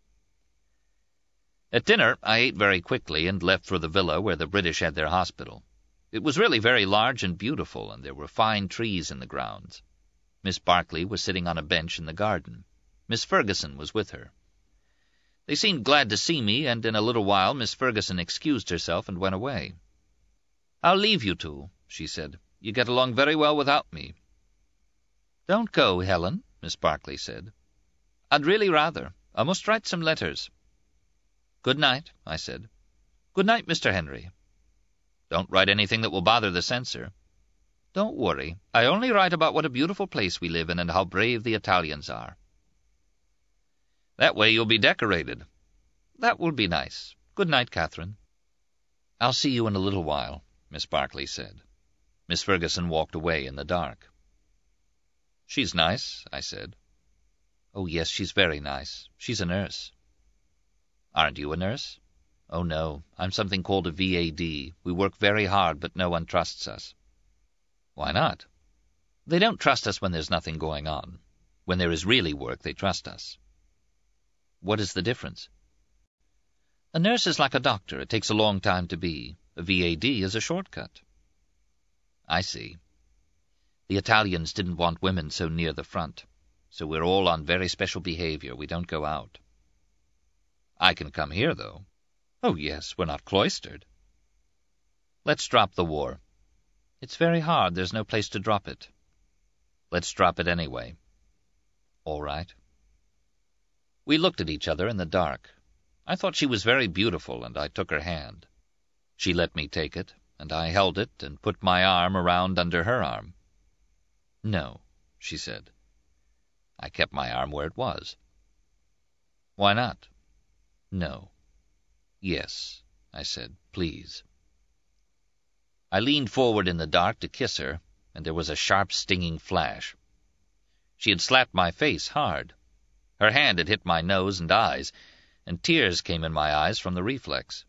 At dinner, I ate very quickly and left for the villa where the British had their hospital. It was really very large and beautiful, and there were fine trees in the grounds. Miss Barclay was sitting on a bench in the garden. Miss Ferguson was with her. They seemed glad to see me, and in a little while Miss Ferguson excused herself and went away. "I'll leave you 2, she said. "You get along very well without me." "Don't go, Helen," Miss Barclay said. "I'd really rather. I must write some letters." "Good night," I said. Good night, Mr. Henry. Don't write anything that will bother the censor. Don't worry. I only write about what a beautiful place we live in and how brave the Italians are. That way you'll be decorated. That will be nice. Good night, Catherine. I'll see you in a little while, Miss Barclay said. Miss Ferguson walked away in the dark. She's nice, I said. Oh, yes, she's very nice. She's a nurse. Aren't you a nurse? Oh, no. I'm something called a VAD. We work very hard, but no one trusts us. Why not? They don't trust us when there's nothing going on. When there is really work, they trust us. What is the difference? A nurse is like a doctor. It takes a long time to be. A VAD is a shortcut. I see. The Italians didn't want women so near the front, so we're all on very special behavior. We don't go out. I can come here, though. Oh, yes, we're not cloistered. Let's drop the war. It's very hard. There's no place to drop it. Let's drop it anyway. All right. We looked at each other in the dark. I thought she was very beautiful, and I took her hand. She let me take it, and I held it and put my arm around under her arm. No, she said. I kept my arm where it was. Why not? No. Yes, I said, please. I leaned forward in the dark to kiss her, and there was a sharp, stinging flash. She had slapped my face hard. Her hand had hit my nose and eyes, and tears came in my eyes from the reflex.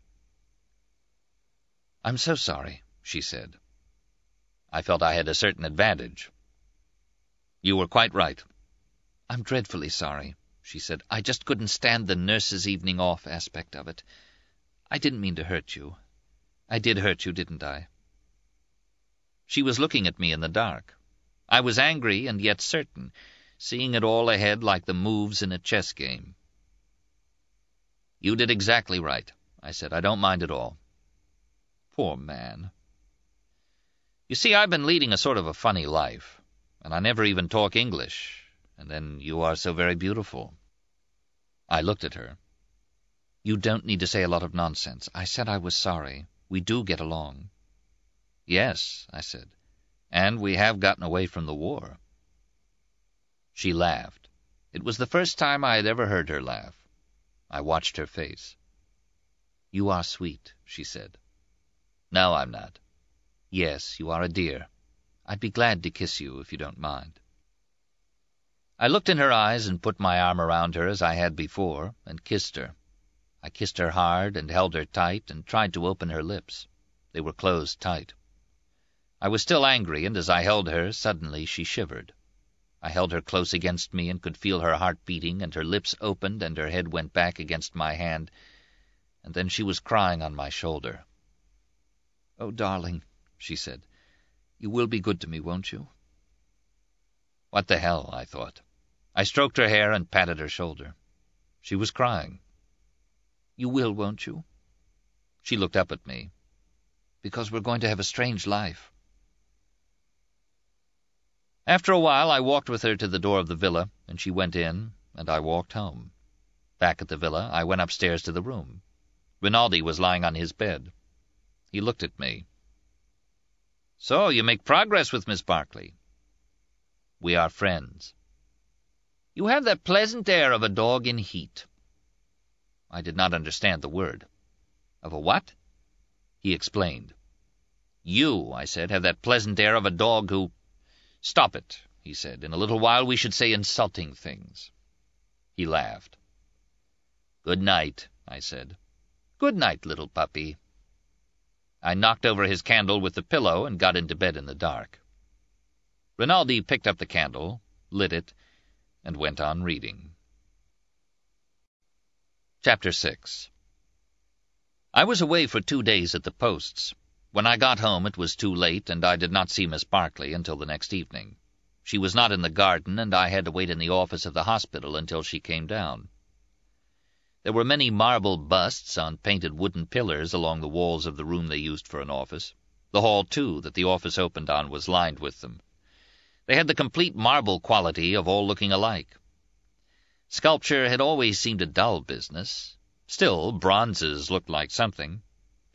I'm so sorry, she said. I felt I had a certain advantage. You were quite right. I'm dreadfully sorry, she said. I just couldn't stand the nurse's evening off aspect of it. I didn't mean to hurt you. I did hurt you, didn't I? She was looking at me in the dark. I was angry and yet certain, seeing it all ahead like the moves in a chess game. You did exactly right, I said. I don't mind at all. Poor man. You see, I've been leading a sort of a funny life, and I never even talk English, and then you are so very beautiful. I looked at her. You don't need to say a lot of nonsense. I said I was sorry. We do get along. Yes, I said, and we have gotten away from the war. She laughed. It was the first time I had ever heard her laugh. I watched her face. You are sweet, she said. No, I'm not. Yes, you are a dear. I'd be glad to kiss you if you don't mind. I looked in her eyes and put my arm around her as I had before, and kissed her. I kissed her hard and held her tight and tried to open her lips. They were closed tight. I was still angry, and as I held her, suddenly she shivered. I held her close against me and could feel her heart beating, and her lips opened and her head went back against my hand, and then she was crying on my shoulder. Oh, darling, she said, you will be good to me, won't you? What the hell, I thought. I stroked her hair and patted her shoulder. She was crying. You will, won't you? She looked up at me. Because we're going to have a strange life. After a while I walked with her to the door of the villa, and she went in, and I walked home. Back at the villa, I went upstairs to the room. Rinaldi was lying on his bed. He looked at me. So, you make progress with Miss Barclay. We are friends. You have that pleasant air of a dog in heat. I did not understand the word. Of a what? He explained. You, I said, have that pleasant air of a dog who— Stop it, he said. In a little while we should say insulting things. He laughed. Good night, I said. Good night, little puppy. I knocked over his candle with the pillow and got into bed in the dark. Rinaldi picked up the candle, lit it, and went on reading. Chapter 6. I was away for 2 days at the posts. When I got home it was too late, and I did not see Miss Barclay until the next evening. She was not in the garden, and I had to wait in the office of the hospital until she came down. There were many marble busts on painted wooden pillars along the walls of the room they used for an office. The hall, too, that the office opened on was lined with them. They had the complete marble quality of all looking alike. Sculpture had always seemed a dull business. Still, bronzes looked like something.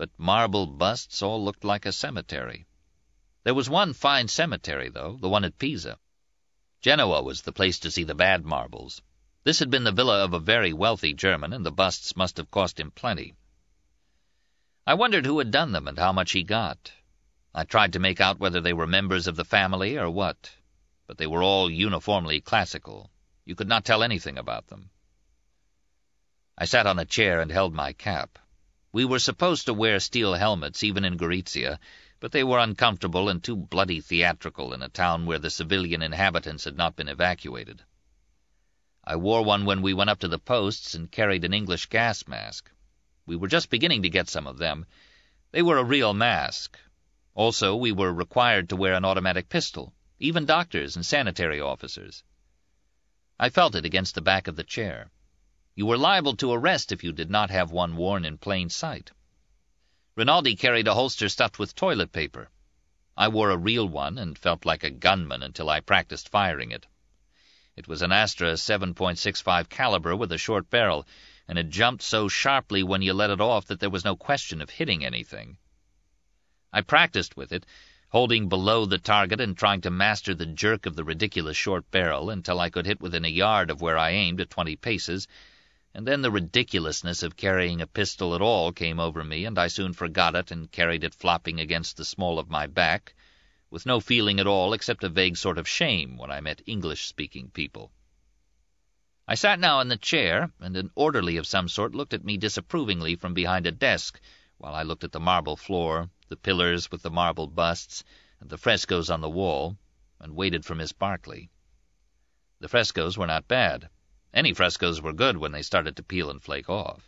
but marble busts all looked like a cemetery. There was one fine cemetery, though, the one at Pisa. Genoa was the place to see the bad marbles. This had been the villa of a very wealthy German, and the busts must have cost him plenty. I wondered who had done them and how much he got. I tried to make out whether they were members of the family or what, but they were all uniformly classical. You could not tell anything about them. I sat on a chair and held my cap. We were supposed to wear steel helmets even in Gorizia, but they were uncomfortable and too bloody theatrical in a town where the civilian inhabitants had not been evacuated. I wore one when we went up to the posts and carried an English gas mask. We were just beginning to get some of them. They were a real mask. Also, we were required to wear an automatic pistol, even doctors and sanitary officers. I felt it against the back of the chair. You were liable to arrest if you did not have one worn in plain sight. Rinaldi carried a holster stuffed with toilet paper. I wore a real one and felt like a gunman until I practiced firing it. It was an Astra 7.65 caliber with a short barrel, and it jumped so sharply when you let it off that there was no question of hitting anything. I practiced with it, holding below the target and trying to master the jerk of the ridiculous short barrel until I could hit within a yard of where I aimed at 20 paces, and then the ridiculousness of carrying a pistol at all came over me, and I soon forgot it and carried it flopping against the small of my back, with no feeling at all except a vague sort of shame when I met English-speaking people. I sat now in the chair, and an orderly of some sort looked at me disapprovingly from behind a desk, while I looked at the marble floor, the pillars with the marble busts, and the frescoes on the wall, and waited for Miss Barclay. The frescoes were not bad. Any frescoes were good when they started to peel and flake off.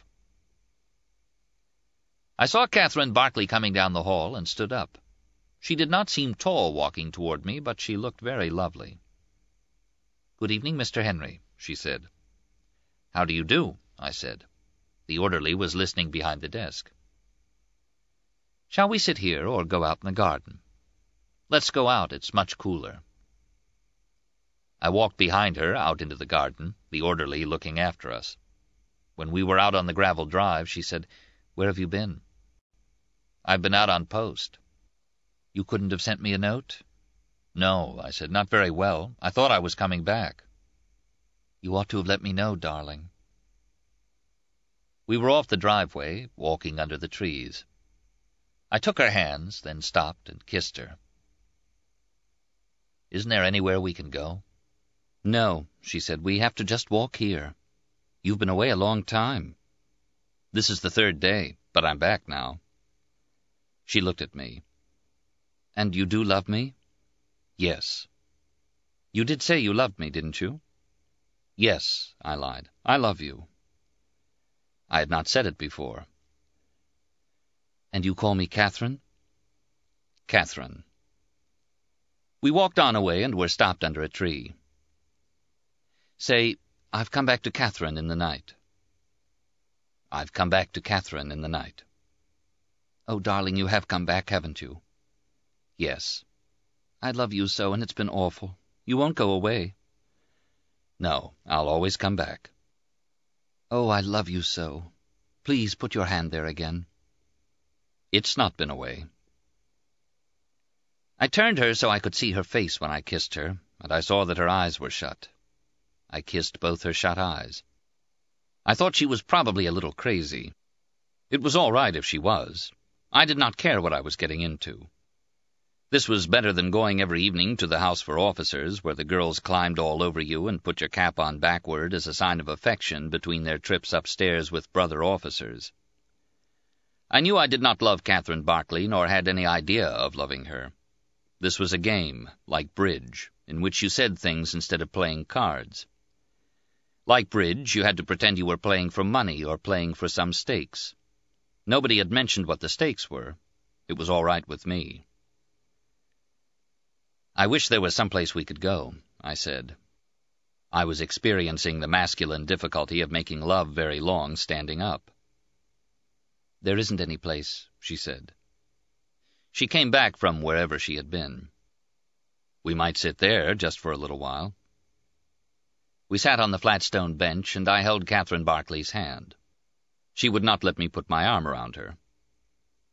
I saw Catherine Barclay coming down the hall and stood up. She did not seem tall walking toward me, but she looked very lovely. "Good evening, Mr. Henry," she said. "How do you do?" I said. The orderly was listening behind the desk. "Shall we sit here or go out in the garden?" "Let's go out. It's much cooler." I walked behind her out into the garden, the orderly looking after us. When we were out on the gravel drive, she said, "Where have you been?" "I've been out on post." "You couldn't have sent me a note?" "No," I said, "not very well. I thought I was coming back." "You ought to have let me know, darling." We were off the driveway, walking under the trees. I took her hands, then stopped and kissed her. "Isn't there anywhere we can go?" "No," she said, "we have to just walk here. You've been away a long time." "This is the 3rd day, but I'm back now." She looked at me. "And you do love me?" "Yes." "You did say you loved me, didn't you?" "Yes," I lied. "I love you." I had not said it before. "And you call me Catherine?" "Catherine." We walked on a way and were stopped under a tree. "Say, I've come back to Catherine in the night." "I've come back to Catherine in the night." "Oh, darling, you have come back, haven't you?" "Yes." "I love you so, and it's been awful. You won't go away?" "No, I'll always come back." "Oh, I love you so. Please put your hand there again." "It's not been away." I turned her so I could see her face when I kissed her, and I saw that her eyes were shut. I kissed both her shut eyes. I thought she was probably a little crazy. It was all right if she was. I did not care what I was getting into. This was better than going every evening to the house for officers, where the girls climbed all over you and put your cap on backward as a sign of affection between their trips upstairs with brother officers. I knew I did not love Catherine Barclay, nor had any idea of loving her. This was a game, like bridge, in which you said things instead of playing cards. Like bridge, you had to pretend you were playing for money or playing for some stakes. Nobody had mentioned what the stakes were. It was all right with me. "I wish there was some place we could go," I said. I was experiencing the masculine difficulty of making love very long standing up. "There isn't any place," she said. She came back from wherever she had been. "We might sit there just for a little while." We sat on the flat stone bench, and I held Catherine Barclay's hand. She would not let me put my arm around her.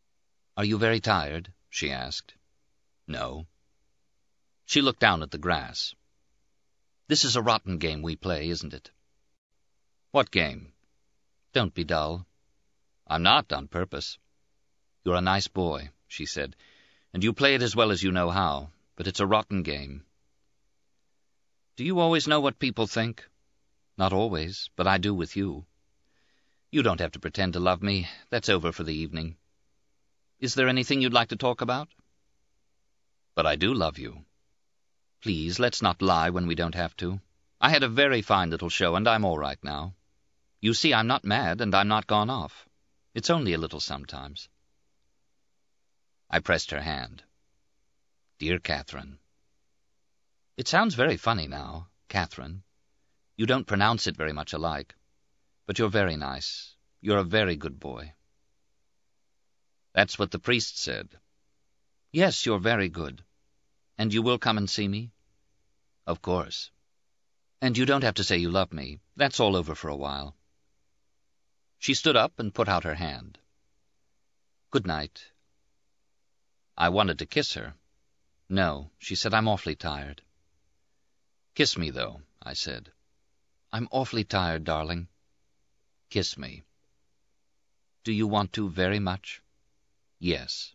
"Are you very tired?" she asked. "No." She looked down at the grass. "This is a rotten game we play, isn't it?" "What game?" "Don't be dull." "I'm not, on purpose." "You're a nice boy," she said, "and you play it as well as you know how, but it's a rotten game." "Do you always know what people think?" "Not always, but I do with you." "You don't have to pretend to love me. That's over for the evening. Is there anything you'd like to talk about?" "But I do love you." "Please, let's not lie when we don't have to. I had a very fine little show, and I'm all right now. You see, I'm not mad, and I'm not gone off. It's only a little sometimes." I pressed her hand. "Dear Catherine." "It sounds very funny now, Catherine. You don't pronounce it very much alike. But you're very nice. You're a very good boy." "That's what the priest said." "Yes, you're very good. And you will come and see me?" "Of course." "And you don't have to say you love me. That's all over for a while." She stood up and put out her hand. "Good night." I wanted to kiss her. "No," she said, "I'm awfully tired." "Kiss me, though," I said. "I'm awfully tired, darling." "Kiss me." "Do you want to very much?" "Yes."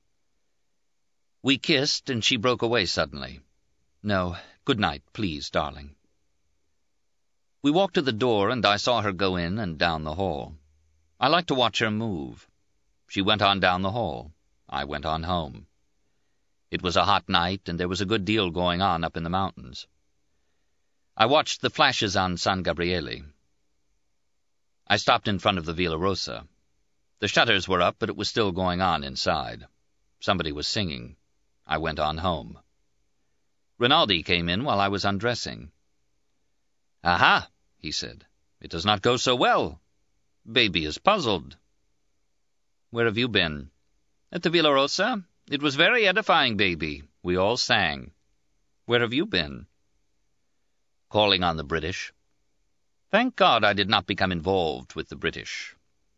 We kissed, and she broke away suddenly. "No, good night, please, darling." We walked to the door, and I saw her go in and down the hall. I liked to watch her move. She went on down the hall. I went on home. It was a hot night, and there was a good deal going on up in the mountains. I watched the flashes on San Gabriele. I stopped in front of the Villa Rosa. The shutters were up, but it was still going on inside. Somebody was singing. I went on home. Rinaldi came in while I was undressing. "Aha," he said. "It does not go so well. Baby is puzzled." "Where have you been?" "At the Villa Rosa. It was very edifying, baby. We all sang." "Where have you been?" "Calling on the British." Thank God I did not become involved with the British.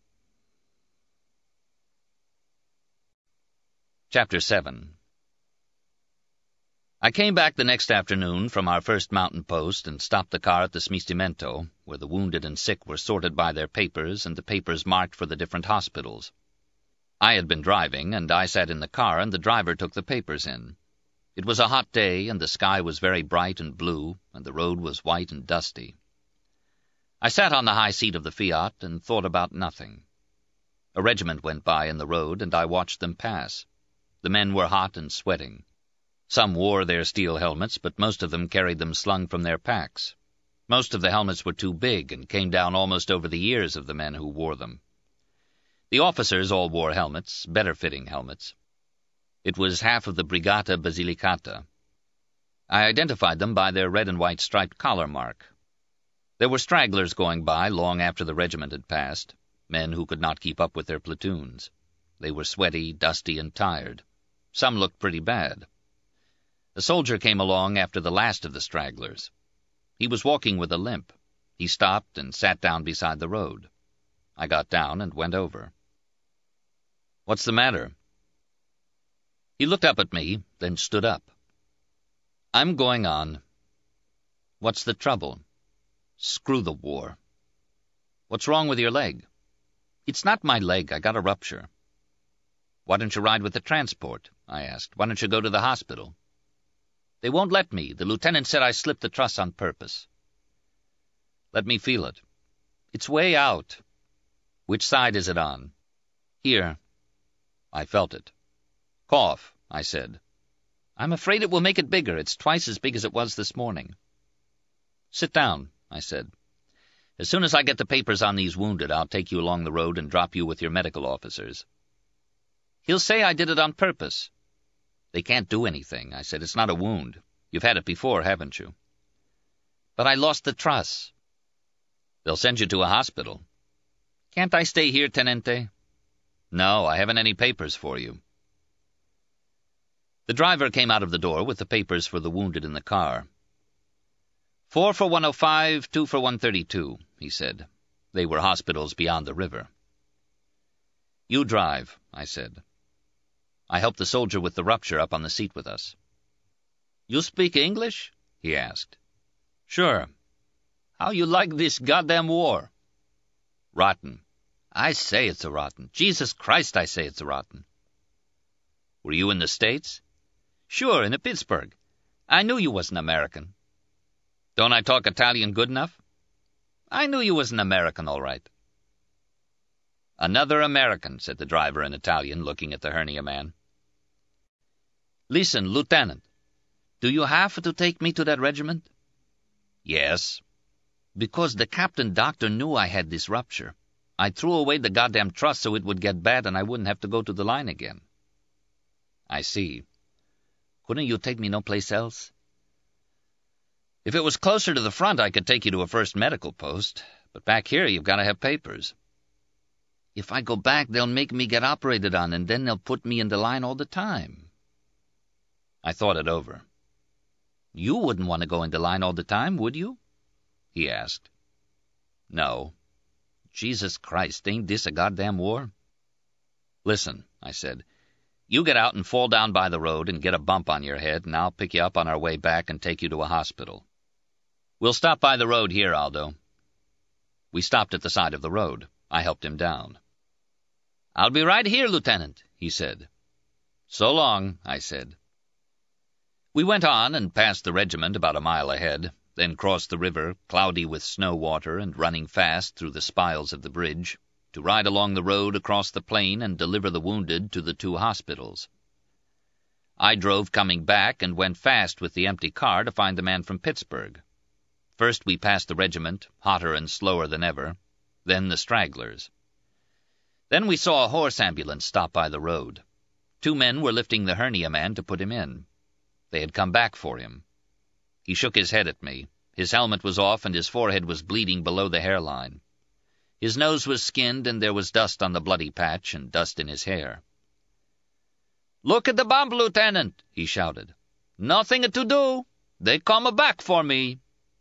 Chapter 7. I came back the next afternoon from our first mountain post and stopped the car at the Smistimento, where the wounded and sick were sorted by their papers and the papers marked for the different hospitals. I had been driving, and I sat in the car, and the driver took the papers in. It was a hot day, and the sky was very bright and blue, and the road was white and dusty. I sat on the high seat of the Fiat and thought about nothing. A regiment went by in the road, and I watched them pass. The men were hot and sweating. Some wore their steel helmets, but most of them carried them slung from their packs. Most of the helmets were too big and came down almost over the ears of the men who wore them. The officers all wore helmets, better-fitting helmets. It was half of the Brigata Basilicata. I identified them by their red and white striped collar mark. There were stragglers going by long after the regiment had passed, men who could not keep up with their platoons. They were sweaty, dusty, and tired. Some looked pretty bad. A soldier came along after the last of the stragglers. He was walking with a limp. He stopped and sat down beside the road. I got down and went over. "What's the matter?" He looked up at me, then stood up. "I'm going on." "What's the trouble?" "Screw the war." "What's wrong with your leg?" "It's not my leg. I got a rupture." "Why don't you ride with the transport?" I asked. "Why don't you go to the hospital?" "They won't let me. The lieutenant said I slipped the truss on purpose." "Let me feel it." "It's way out." "Which side is it on?" "Here." I felt it. "Cough," I said. "I'm afraid it will make it bigger. It's twice as big as it was this morning." "Sit down," I said. "As soon as I get the papers on these wounded, I'll take you along the road and drop you with your medical officers." "He'll say I did it on purpose." "They can't do anything," I said. "It's not a wound. You've had it before, haven't you?" "But I lost the truss." "They'll send you to a hospital." "Can't I stay here, Tenente?" "No, I haven't any papers for you." The driver came out of the door with the papers for the wounded in the car. 4 for 105, 2 for 132, he said. They were hospitals beyond the river. "You drive," I said. I helped the soldier with the rupture up on the seat with us. "You speak English?" he asked. "Sure." "How you like this goddamn war?" "Rotten." "I say it's a rotten. Jesus Christ, I say it's a rotten." "Were you in the States?" "Sure, in Pittsburgh. I knew you was an American." "Don't I talk Italian good enough?" "I knew you was an American, all right." "Another American," said the driver in Italian, looking at the hernia man. "Listen, Lieutenant, do you have to take me to that regiment?" "Yes." "Because the captain doctor knew I had this rupture. I threw away the goddamn truss so it would get bad and I wouldn't have to go to the line again." "I see. Couldn't you take me no place else?" "If it was closer to the front, I could take you to a first medical post. But back here, you've got to have papers." "If I go back, they'll make me get operated on, and then they'll put me in the line all the time." I thought it over. "You wouldn't want to go in the line all the time, would you?" he asked. "No." "Jesus Christ, ain't this a goddamn war?" "Listen," I said. "You get out and fall down by the road and get a bump on your head, and I'll pick you up on our way back and take you to a hospital. We'll stop by the road here, Aldo." We stopped at the side of the road. I helped him down. "I'll be right here, Lieutenant," he said. "So long," I said. We went on and passed the regiment about a mile ahead, then crossed the river, cloudy with snow water and running fast through the spiles of the bridge, to ride along the road across the plain and deliver the wounded to the 2 hospitals. I drove coming back and went fast with the empty car to find the man from Pittsburgh. First we passed the regiment, hotter and slower than ever, then the stragglers. Then we saw a horse ambulance stop by the road. 2 men were lifting the hernia man to put him in. They had come back for him. He shook his head at me. His helmet was off and his forehead was bleeding below the hairline. His nose was skinned and there was dust on the bloody patch and dust in his hair. "Look at the bump, Lieutenant," he shouted. "Nothing to do. They come back for me."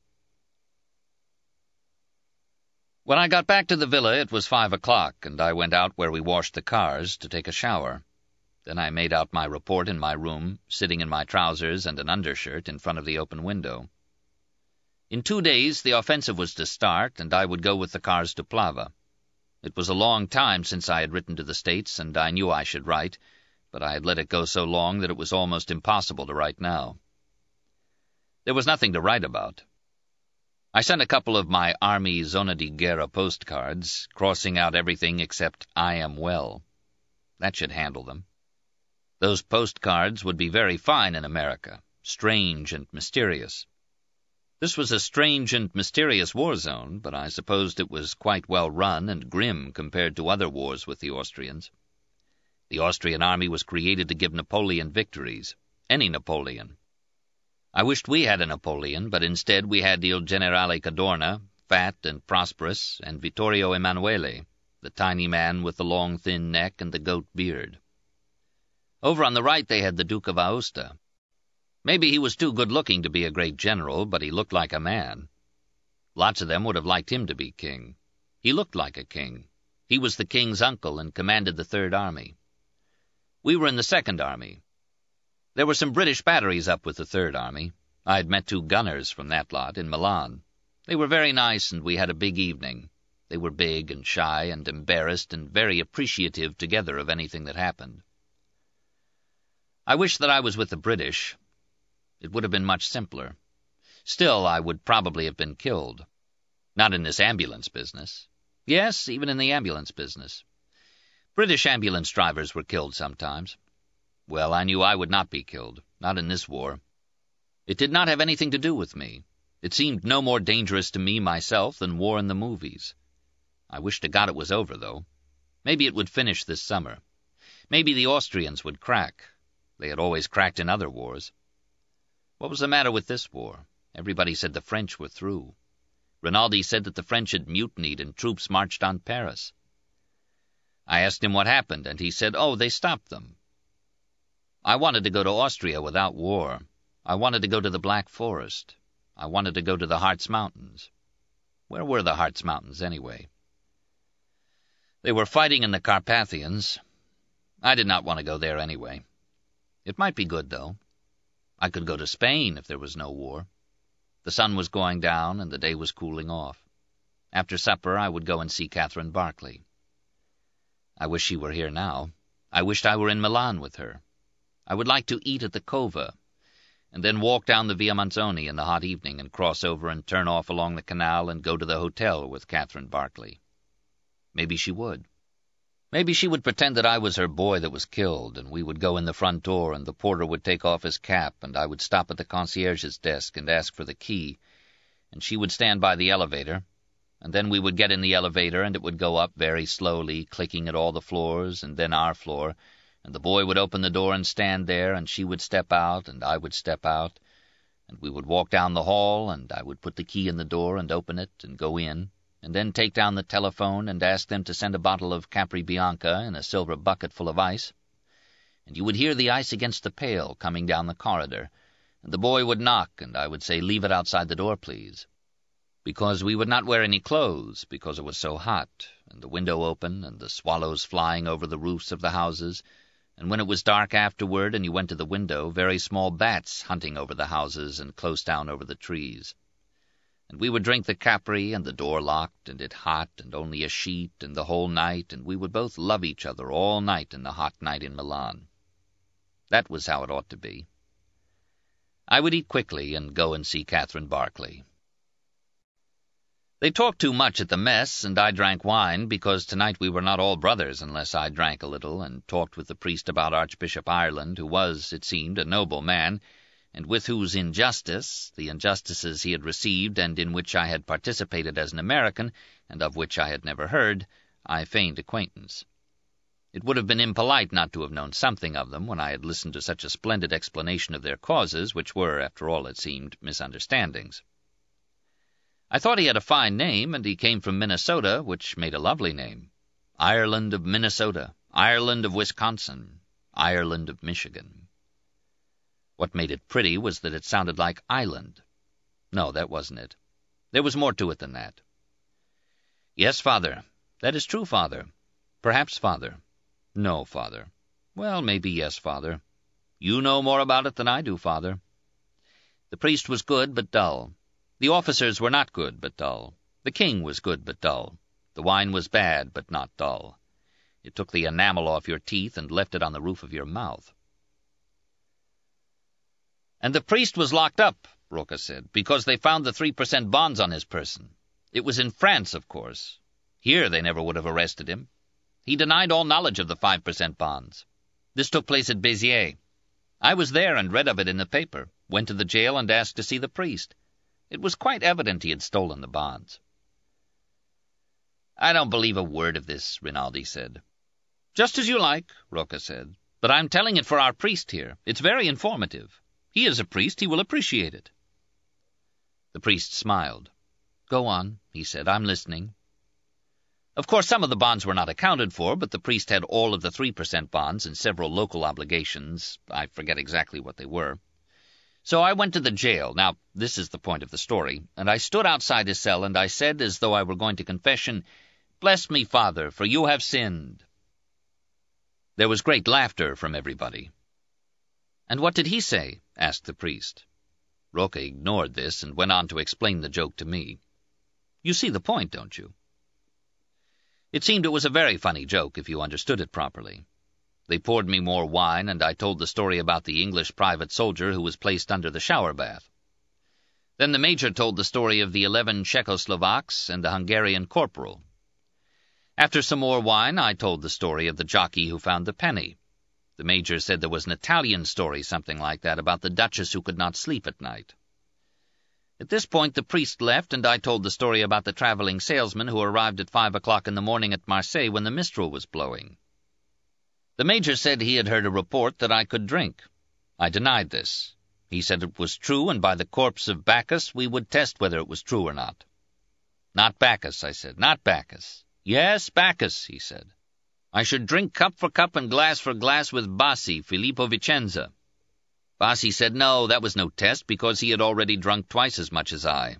When I got back to the villa, it was 5 o'clock, and I went out where we washed the cars to take a shower. Then I made out my report in my room, sitting in my trousers and an undershirt in front of the open window. In 2 days the offensive was to start, and I would go with the cars to Plava. It was a long time since I had written to the States, and I knew I should write, but I had let it go so long that it was almost impossible to write now. There was nothing to write about. I sent a couple of my Army Zona di Guerra postcards, crossing out everything except "I am well." That should handle them. Those postcards would be very fine in America, strange and mysterious. This was a strange and mysterious war zone, but I supposed it was quite well run and grim compared to other wars with the Austrians. The Austrian army was created to give Napoleon victories, any Napoleon. I wished we had a Napoleon, but instead we had Il Generale Cadorna, fat and prosperous, and Vittorio Emanuele, the tiny man with the long thin neck and the goat beard. Over on the right they had the Duke of Aosta. Maybe he was too good-looking to be a great general, but he looked like a man. Lots of them would have liked him to be king. He looked like a king. He was the king's uncle and commanded the Third Army. We were in the Second Army. There were some British batteries up with the Third Army. I had met 2 gunners from that lot in Milan. They were very nice, and we had a big evening. They were big and shy and embarrassed and very appreciative together of anything that happened. I wish that I was with the British. It would have been much simpler. Still, I would probably have been killed. Not in this ambulance business. Yes, even in the ambulance business. British ambulance drivers were killed sometimes. Well, I knew I would not be killed, not in this war. It did not have anything to do with me. It seemed no more dangerous to me myself than war in the movies. I wish to God it was over, though. Maybe it would finish this summer. Maybe the Austrians would crack. They had always cracked in other wars. What was the matter with this war? Everybody said the French were through. Rinaldi said that the French had mutinied and troops marched on Paris. I asked him what happened, and he said, "Oh, they stopped them." I wanted to go to Austria without war. I wanted to go to the Black Forest. I wanted to go to the Harz Mountains. Where were the Harz Mountains, anyway? They were fighting in the Carpathians. I did not want to go there anyway. It might be good, though. I could go to Spain if there was no war. The sun was going down, and the day was cooling off. After supper I would go and see Catherine Barclay. I wish she were here now. I wished I were in Milan with her. I would like to eat at the Cova, and then walk down the Via Manzoni in the hot evening and cross over and turn off along the canal and go to the hotel with Catherine Barclay. Maybe she would. Maybe she would pretend that I was her boy that was killed, and we would go in the front door, and the porter would take off his cap, and I would stop at the concierge's desk and ask for the key, and she would stand by the elevator, and then we would get in the elevator, and it would go up very slowly, clicking at all the floors, and then our floor, and the boy would open the door and stand there, and she would step out, and I would step out, and we would walk down the hall, and I would put the key in the door and open it and go in, and then take down the telephone and ask them to send a bottle of Capri Bianca in a silver bucket full of ice. And you would hear the ice against the pail coming down the corridor, and the boy would knock, and I would say, "Leave it outside the door, please." Because we would not wear any clothes, because it was so hot, and the window open, and the swallows flying over the roofs of the houses, and when it was dark afterward and you went to the window, very small bats hunting over the houses and close down over the trees. And we would drink the Capri, and the door locked, and it hot, and only a sheet, and the whole night, and we would both love each other all night in the hot night in Milan. That was how it ought to be. I would eat quickly and go and see Catherine Barclay. They talked too much at the mess, and I drank wine, because tonight we were not all brothers unless I drank a little, and talked with the priest about Archbishop Ireland, who was, it seemed, a noble man, and with whose injustice, the injustices he had received and in which I had participated as an American, and of which I had never heard, I feigned acquaintance. It would have been impolite not to have known something of them when I had listened to such a splendid explanation of their causes, which were, after all, it seemed, misunderstandings. I thought he had a fine name, and he came from Minnesota, which made a lovely name. Ireland of Minnesota, Ireland of Wisconsin, Ireland of Michigan. What made it pretty was that it sounded like island. No, that wasn't it. There was more to it than that. Yes, Father. That is true, Father. Perhaps, Father. No, Father. Well, maybe yes, Father. You know more about it than I do, Father. The priest was good but dull. The officers were not good but dull. The king was good but dull. The wine was bad but not dull. It took the enamel off your teeth and left it on the roof of your mouth. And the priest was locked up, Rocca said, because they found the 3% bonds on his person. It was in France, of course. Here they never would have arrested him. He denied all knowledge of the 5% bonds. This took place at Béziers. I was there and read of it in the paper, went to the jail and asked to see the priest. It was quite evident he had stolen the bonds. I don't believe a word of this, Rinaldi said. Just as you like, Rocca said, but I'm telling it for our priest here. It's very informative. He is a priest, he will appreciate it. The priest smiled. Go on, he said, I'm listening. Of course, some of the bonds were not accounted for, but the priest had all of the 3% bonds and several local obligations. I forget exactly what they were. So I went to the jail. Now, this is the point of the story. And I stood outside his cell, and I said, as though I were going to confession, Bless me, Father, for you have sinned. There was great laughter from everybody. And what did he say? Asked the priest. Rocca ignored this and went on to explain the joke to me. You see the point, don't you? It seemed it was a very funny joke if you understood it properly. They poured me more wine, and I told the story about the English private soldier who was placed under the shower bath. Then the major told the story of the 11 Czechoslovaks and the Hungarian corporal. After some more wine, I told the story of the jockey who found the penny. The major said there was an Italian story, something like that, about the duchess who could not sleep at night. At this point the priest left, and I told the story about the traveling salesman who arrived at 5 o'clock in the morning at Marseille when the mistral was blowing. The major said he had heard a report that I could drink. I denied this. He said it was true, and by the corpse of Bacchus we would test whether it was true or not. Not Bacchus, I said, not Bacchus. Yes, Bacchus, he said. I should drink cup for cup and glass for glass with Bassi, Filippo Vicenza. Bassi said no, that was no test, because he had already drunk twice as much as I.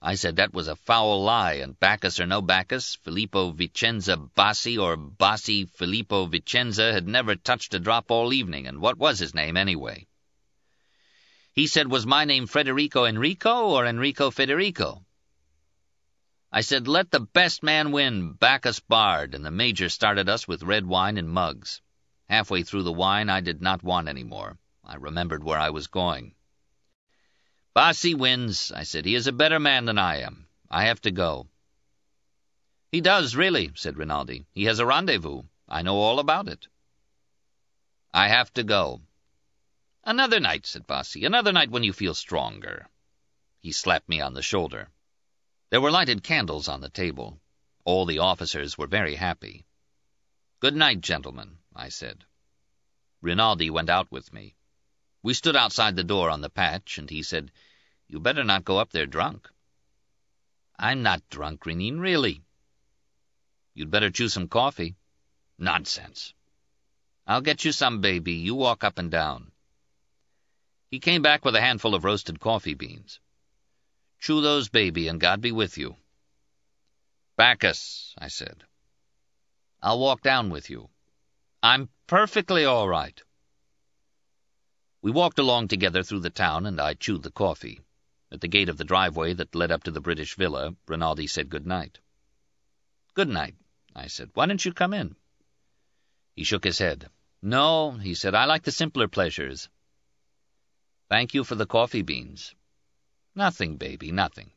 I said that was a foul lie, and Bacchus or no Bacchus, Filippo Vicenza Bassi or Bassi Filippo Vicenza had never touched a drop all evening, and what was his name anyway? He said, was my name Federico Enrico or Enrico Federico? I said, let the best man win, Bacchus barred, and the major started us with red wine in mugs. Halfway through the wine I did not want any more. I remembered where I was going. Bassi wins, I said. He is a better man than I am. I have to go. He does, really, said Rinaldi. He has a rendezvous. I know all about it. I have to go. Another night, said Bassi. Another night when you feel stronger. He slapped me on the shoulder. There were lighted candles on the table. All the officers were very happy. Good night, gentlemen, I said. Rinaldi went out with me. We stood outside the door on the patch, and he said, You better not go up there drunk. I'm not drunk, Renine, really. You'd better chew some coffee. Nonsense. I'll get you some, baby. You walk up and down. He came back with a handful of roasted coffee beans. Chew those, baby, and God be with you. Bacchus, I said. I'll walk down with you. I'm perfectly all right. We walked along together through the town, and I chewed the coffee. At the gate of the driveway that led up to the British villa, Rinaldi said good night. Good night, I said. Why don't you come in? He shook his head. No, he said, I like the simpler pleasures. Thank you for the coffee beans. Nothing, baby, nothing.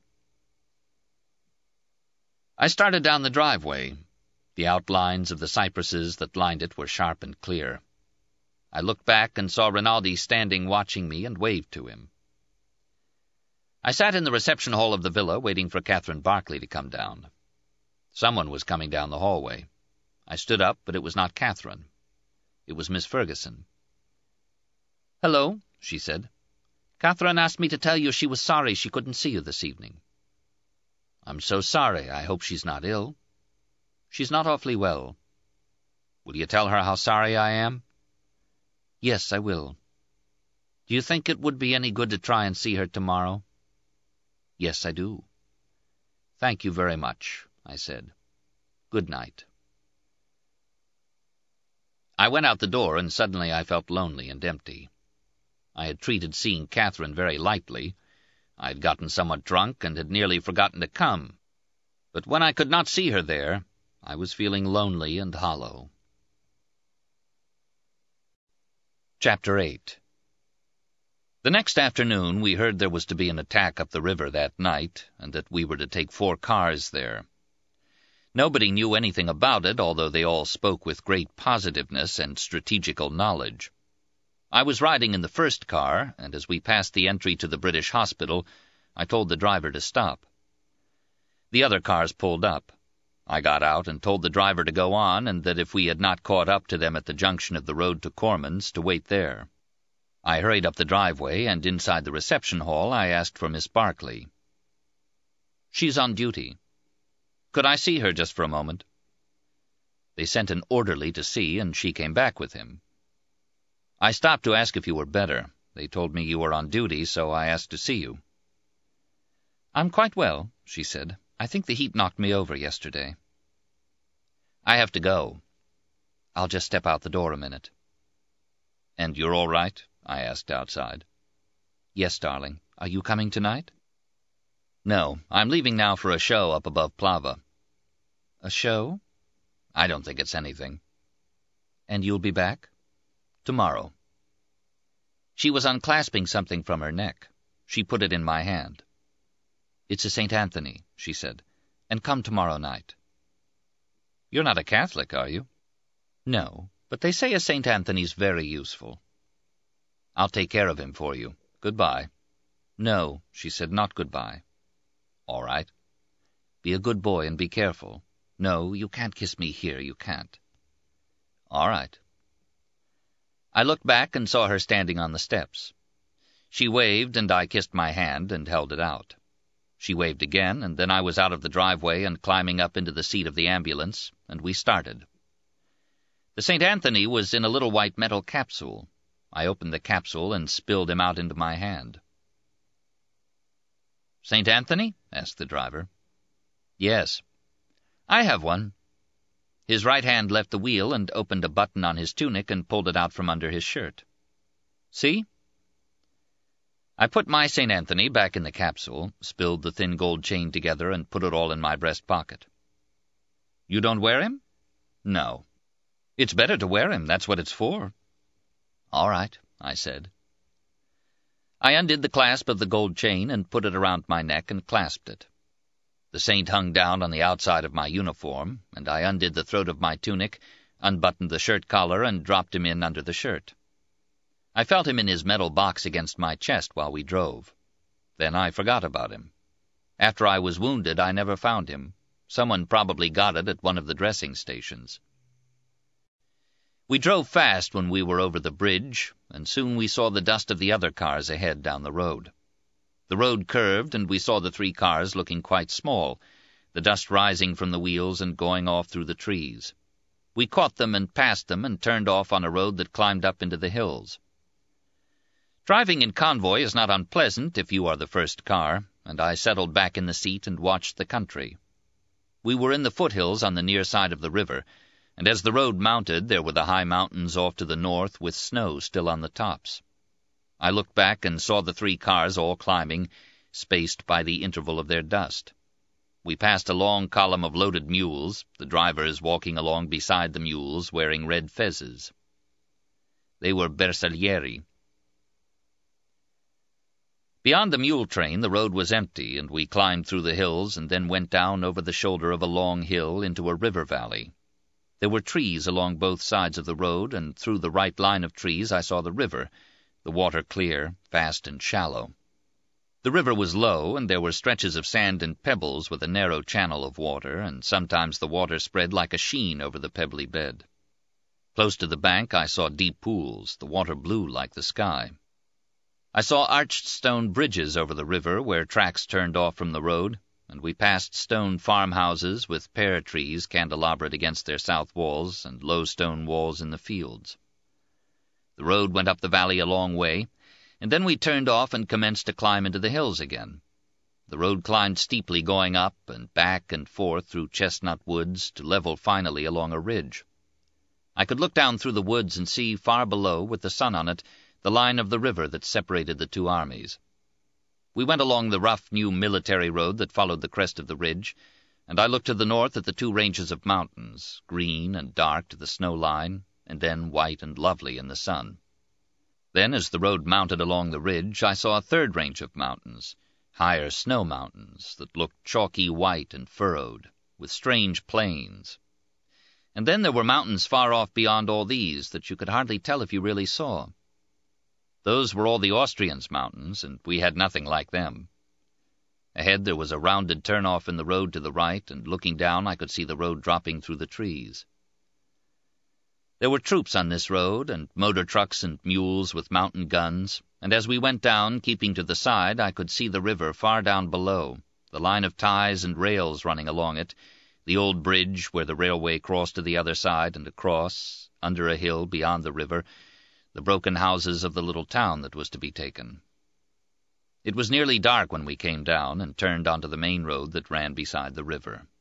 I started down the driveway. The outlines of the cypresses that lined it were sharp and clear. I looked back and saw Rinaldi standing watching me and waved to him. I sat in the reception hall of the villa waiting for Catherine Barclay to come down. Someone was coming down the hallway. I stood up, but it was not Catherine. It was Miss Ferguson. Hello, she said. Catherine asked me to tell you she was sorry she couldn't see you this evening. I'm so sorry. I hope she's not ill. She's not awfully well. Will you tell her how sorry I am? Yes, I will. Do you think it would be any good to try and see her tomorrow? Yes, I do. Thank you very much, I said. Good night. I went out the door, and suddenly I felt lonely and empty. I had treated seeing Catherine very lightly. I had gotten somewhat drunk and had nearly forgotten to come. But when I could not see her there, I was feeling lonely and hollow. Chapter 8. The next afternoon we heard there was to be an attack up the river that night, and that we were to take 4 cars there. Nobody knew anything about it, although they all spoke with great positiveness and strategical knowledge. I was riding in the first car, and as we passed the entry to the British hospital, I told the driver to stop. The other cars pulled up. I got out and told the driver to go on, and that if we had not caught up to them at the junction of the road to Corman's, to wait there. I hurried up the driveway, and inside the reception hall I asked for Miss Barclay. She's on duty. Could I see her just for a moment? They sent an orderly to see, and she came back with him. I stopped to ask if you were better. They told me you were on duty, so I asked to see you. I'm quite well, she said. I think the heat knocked me over yesterday. I have to go. I'll just step out the door a minute. And you're all right? I asked outside. Yes, darling. Are you coming tonight? No, I'm leaving now for a show up above Plava. A show? I don't think it's anything. And you'll be back? Tomorrow. She was unclasping something from her neck. She put it in my hand. It's a St. Anthony, she said, and come tomorrow night. You're not a Catholic, are you? No, but they say a St. Anthony's very useful. I'll take care of him for you. Goodbye. No, she said, not goodbye. All right. Be a good boy and be careful. No, you can't kiss me here, you can't. All right. I looked back and saw her standing on the steps. She waved, and I kissed my hand and held it out. She waved again, and then I was out of the driveway and climbing up into the seat of the ambulance, and we started. The St. Anthony was in a little white metal capsule. I opened the capsule and spilled him out into my hand. "St. Anthony?" asked the driver. "Yes." "I have one." His right hand left the wheel and opened a button on his tunic and pulled it out from under his shirt. "See?" I put my St. Anthony back in the capsule, spilled the thin gold chain together, and put it all in my breast pocket. "You don't wear him?" "No." "It's better to wear him. That's what it's for." "All right," I said. I undid the clasp of the gold chain and put it around my neck and clasped it. The saint hung down on the outside of my uniform, and I undid the throat of my tunic, unbuttoned the shirt collar, and dropped him in under the shirt. I felt him in his metal box against my chest while we drove. Then I forgot about him. After I was wounded, I never found him. Someone probably got it at one of the dressing stations. We drove fast when we were over the bridge, and soon we saw the dust of the other cars ahead down the road. The road curved, and we saw the 3 cars looking quite small, the dust rising from the wheels and going off through the trees. We caught them and passed them and turned off on a road that climbed up into the hills. Driving in convoy is not unpleasant if you are the first car, and I settled back in the seat and watched the country. We were in the foothills on the near side of the river, and as the road mounted, there were the high mountains off to the north with snow still on the tops. I looked back and saw the 3 cars all climbing, spaced by the interval of their dust. We passed a long column of loaded mules, the drivers walking along beside the mules wearing red fezes. They were bersaglieri. Beyond the mule train, the road was empty, and we climbed through the hills and then went down over the shoulder of a long hill into a river valley. There were trees along both sides of the road, and through the right line of trees I saw the river, the water clear, fast and shallow. The river was low, and there were stretches of sand and pebbles with a narrow channel of water, and sometimes the water spread like a sheen over the pebbly bed. Close to the bank I saw deep pools, the water blue like the sky. I saw arched stone bridges over the river where tracks turned off from the road, and we passed stone farmhouses with pear trees candelabred against their south walls and low stone walls in the fields. The road went up the valley a long way, and then we turned off and commenced to climb into the hills again. The road climbed steeply going up and back and forth through chestnut woods to level finally along a ridge. I could look down through the woods and see far below, with the sun on it, the line of the river that separated the 2 armies. We went along the rough new military road that followed the crest of the ridge, and I looked to the north at the 2 ranges of mountains, green and dark to the snow line, and then white and lovely in the sun. Then, as the road mounted along the ridge, I saw a 3rd range of mountains, higher snow mountains that looked chalky white and furrowed, with strange plains. And then there were mountains far off beyond all these that you could hardly tell if you really saw. Those were all the Austrians' mountains, and we had nothing like them. Ahead there was a rounded turn-off in the road to the right, and looking down I could see the road dropping through the trees. There were troops on this road, and motor trucks and mules with mountain guns, and as we went down, keeping to the side, I could see the river far down below, the line of ties and rails running along it, the old bridge where the railway crossed to the other side and across, under a hill beyond the river, the broken houses of the little town that was to be taken. It was nearly dark when we came down and turned onto the main road that ran beside the river.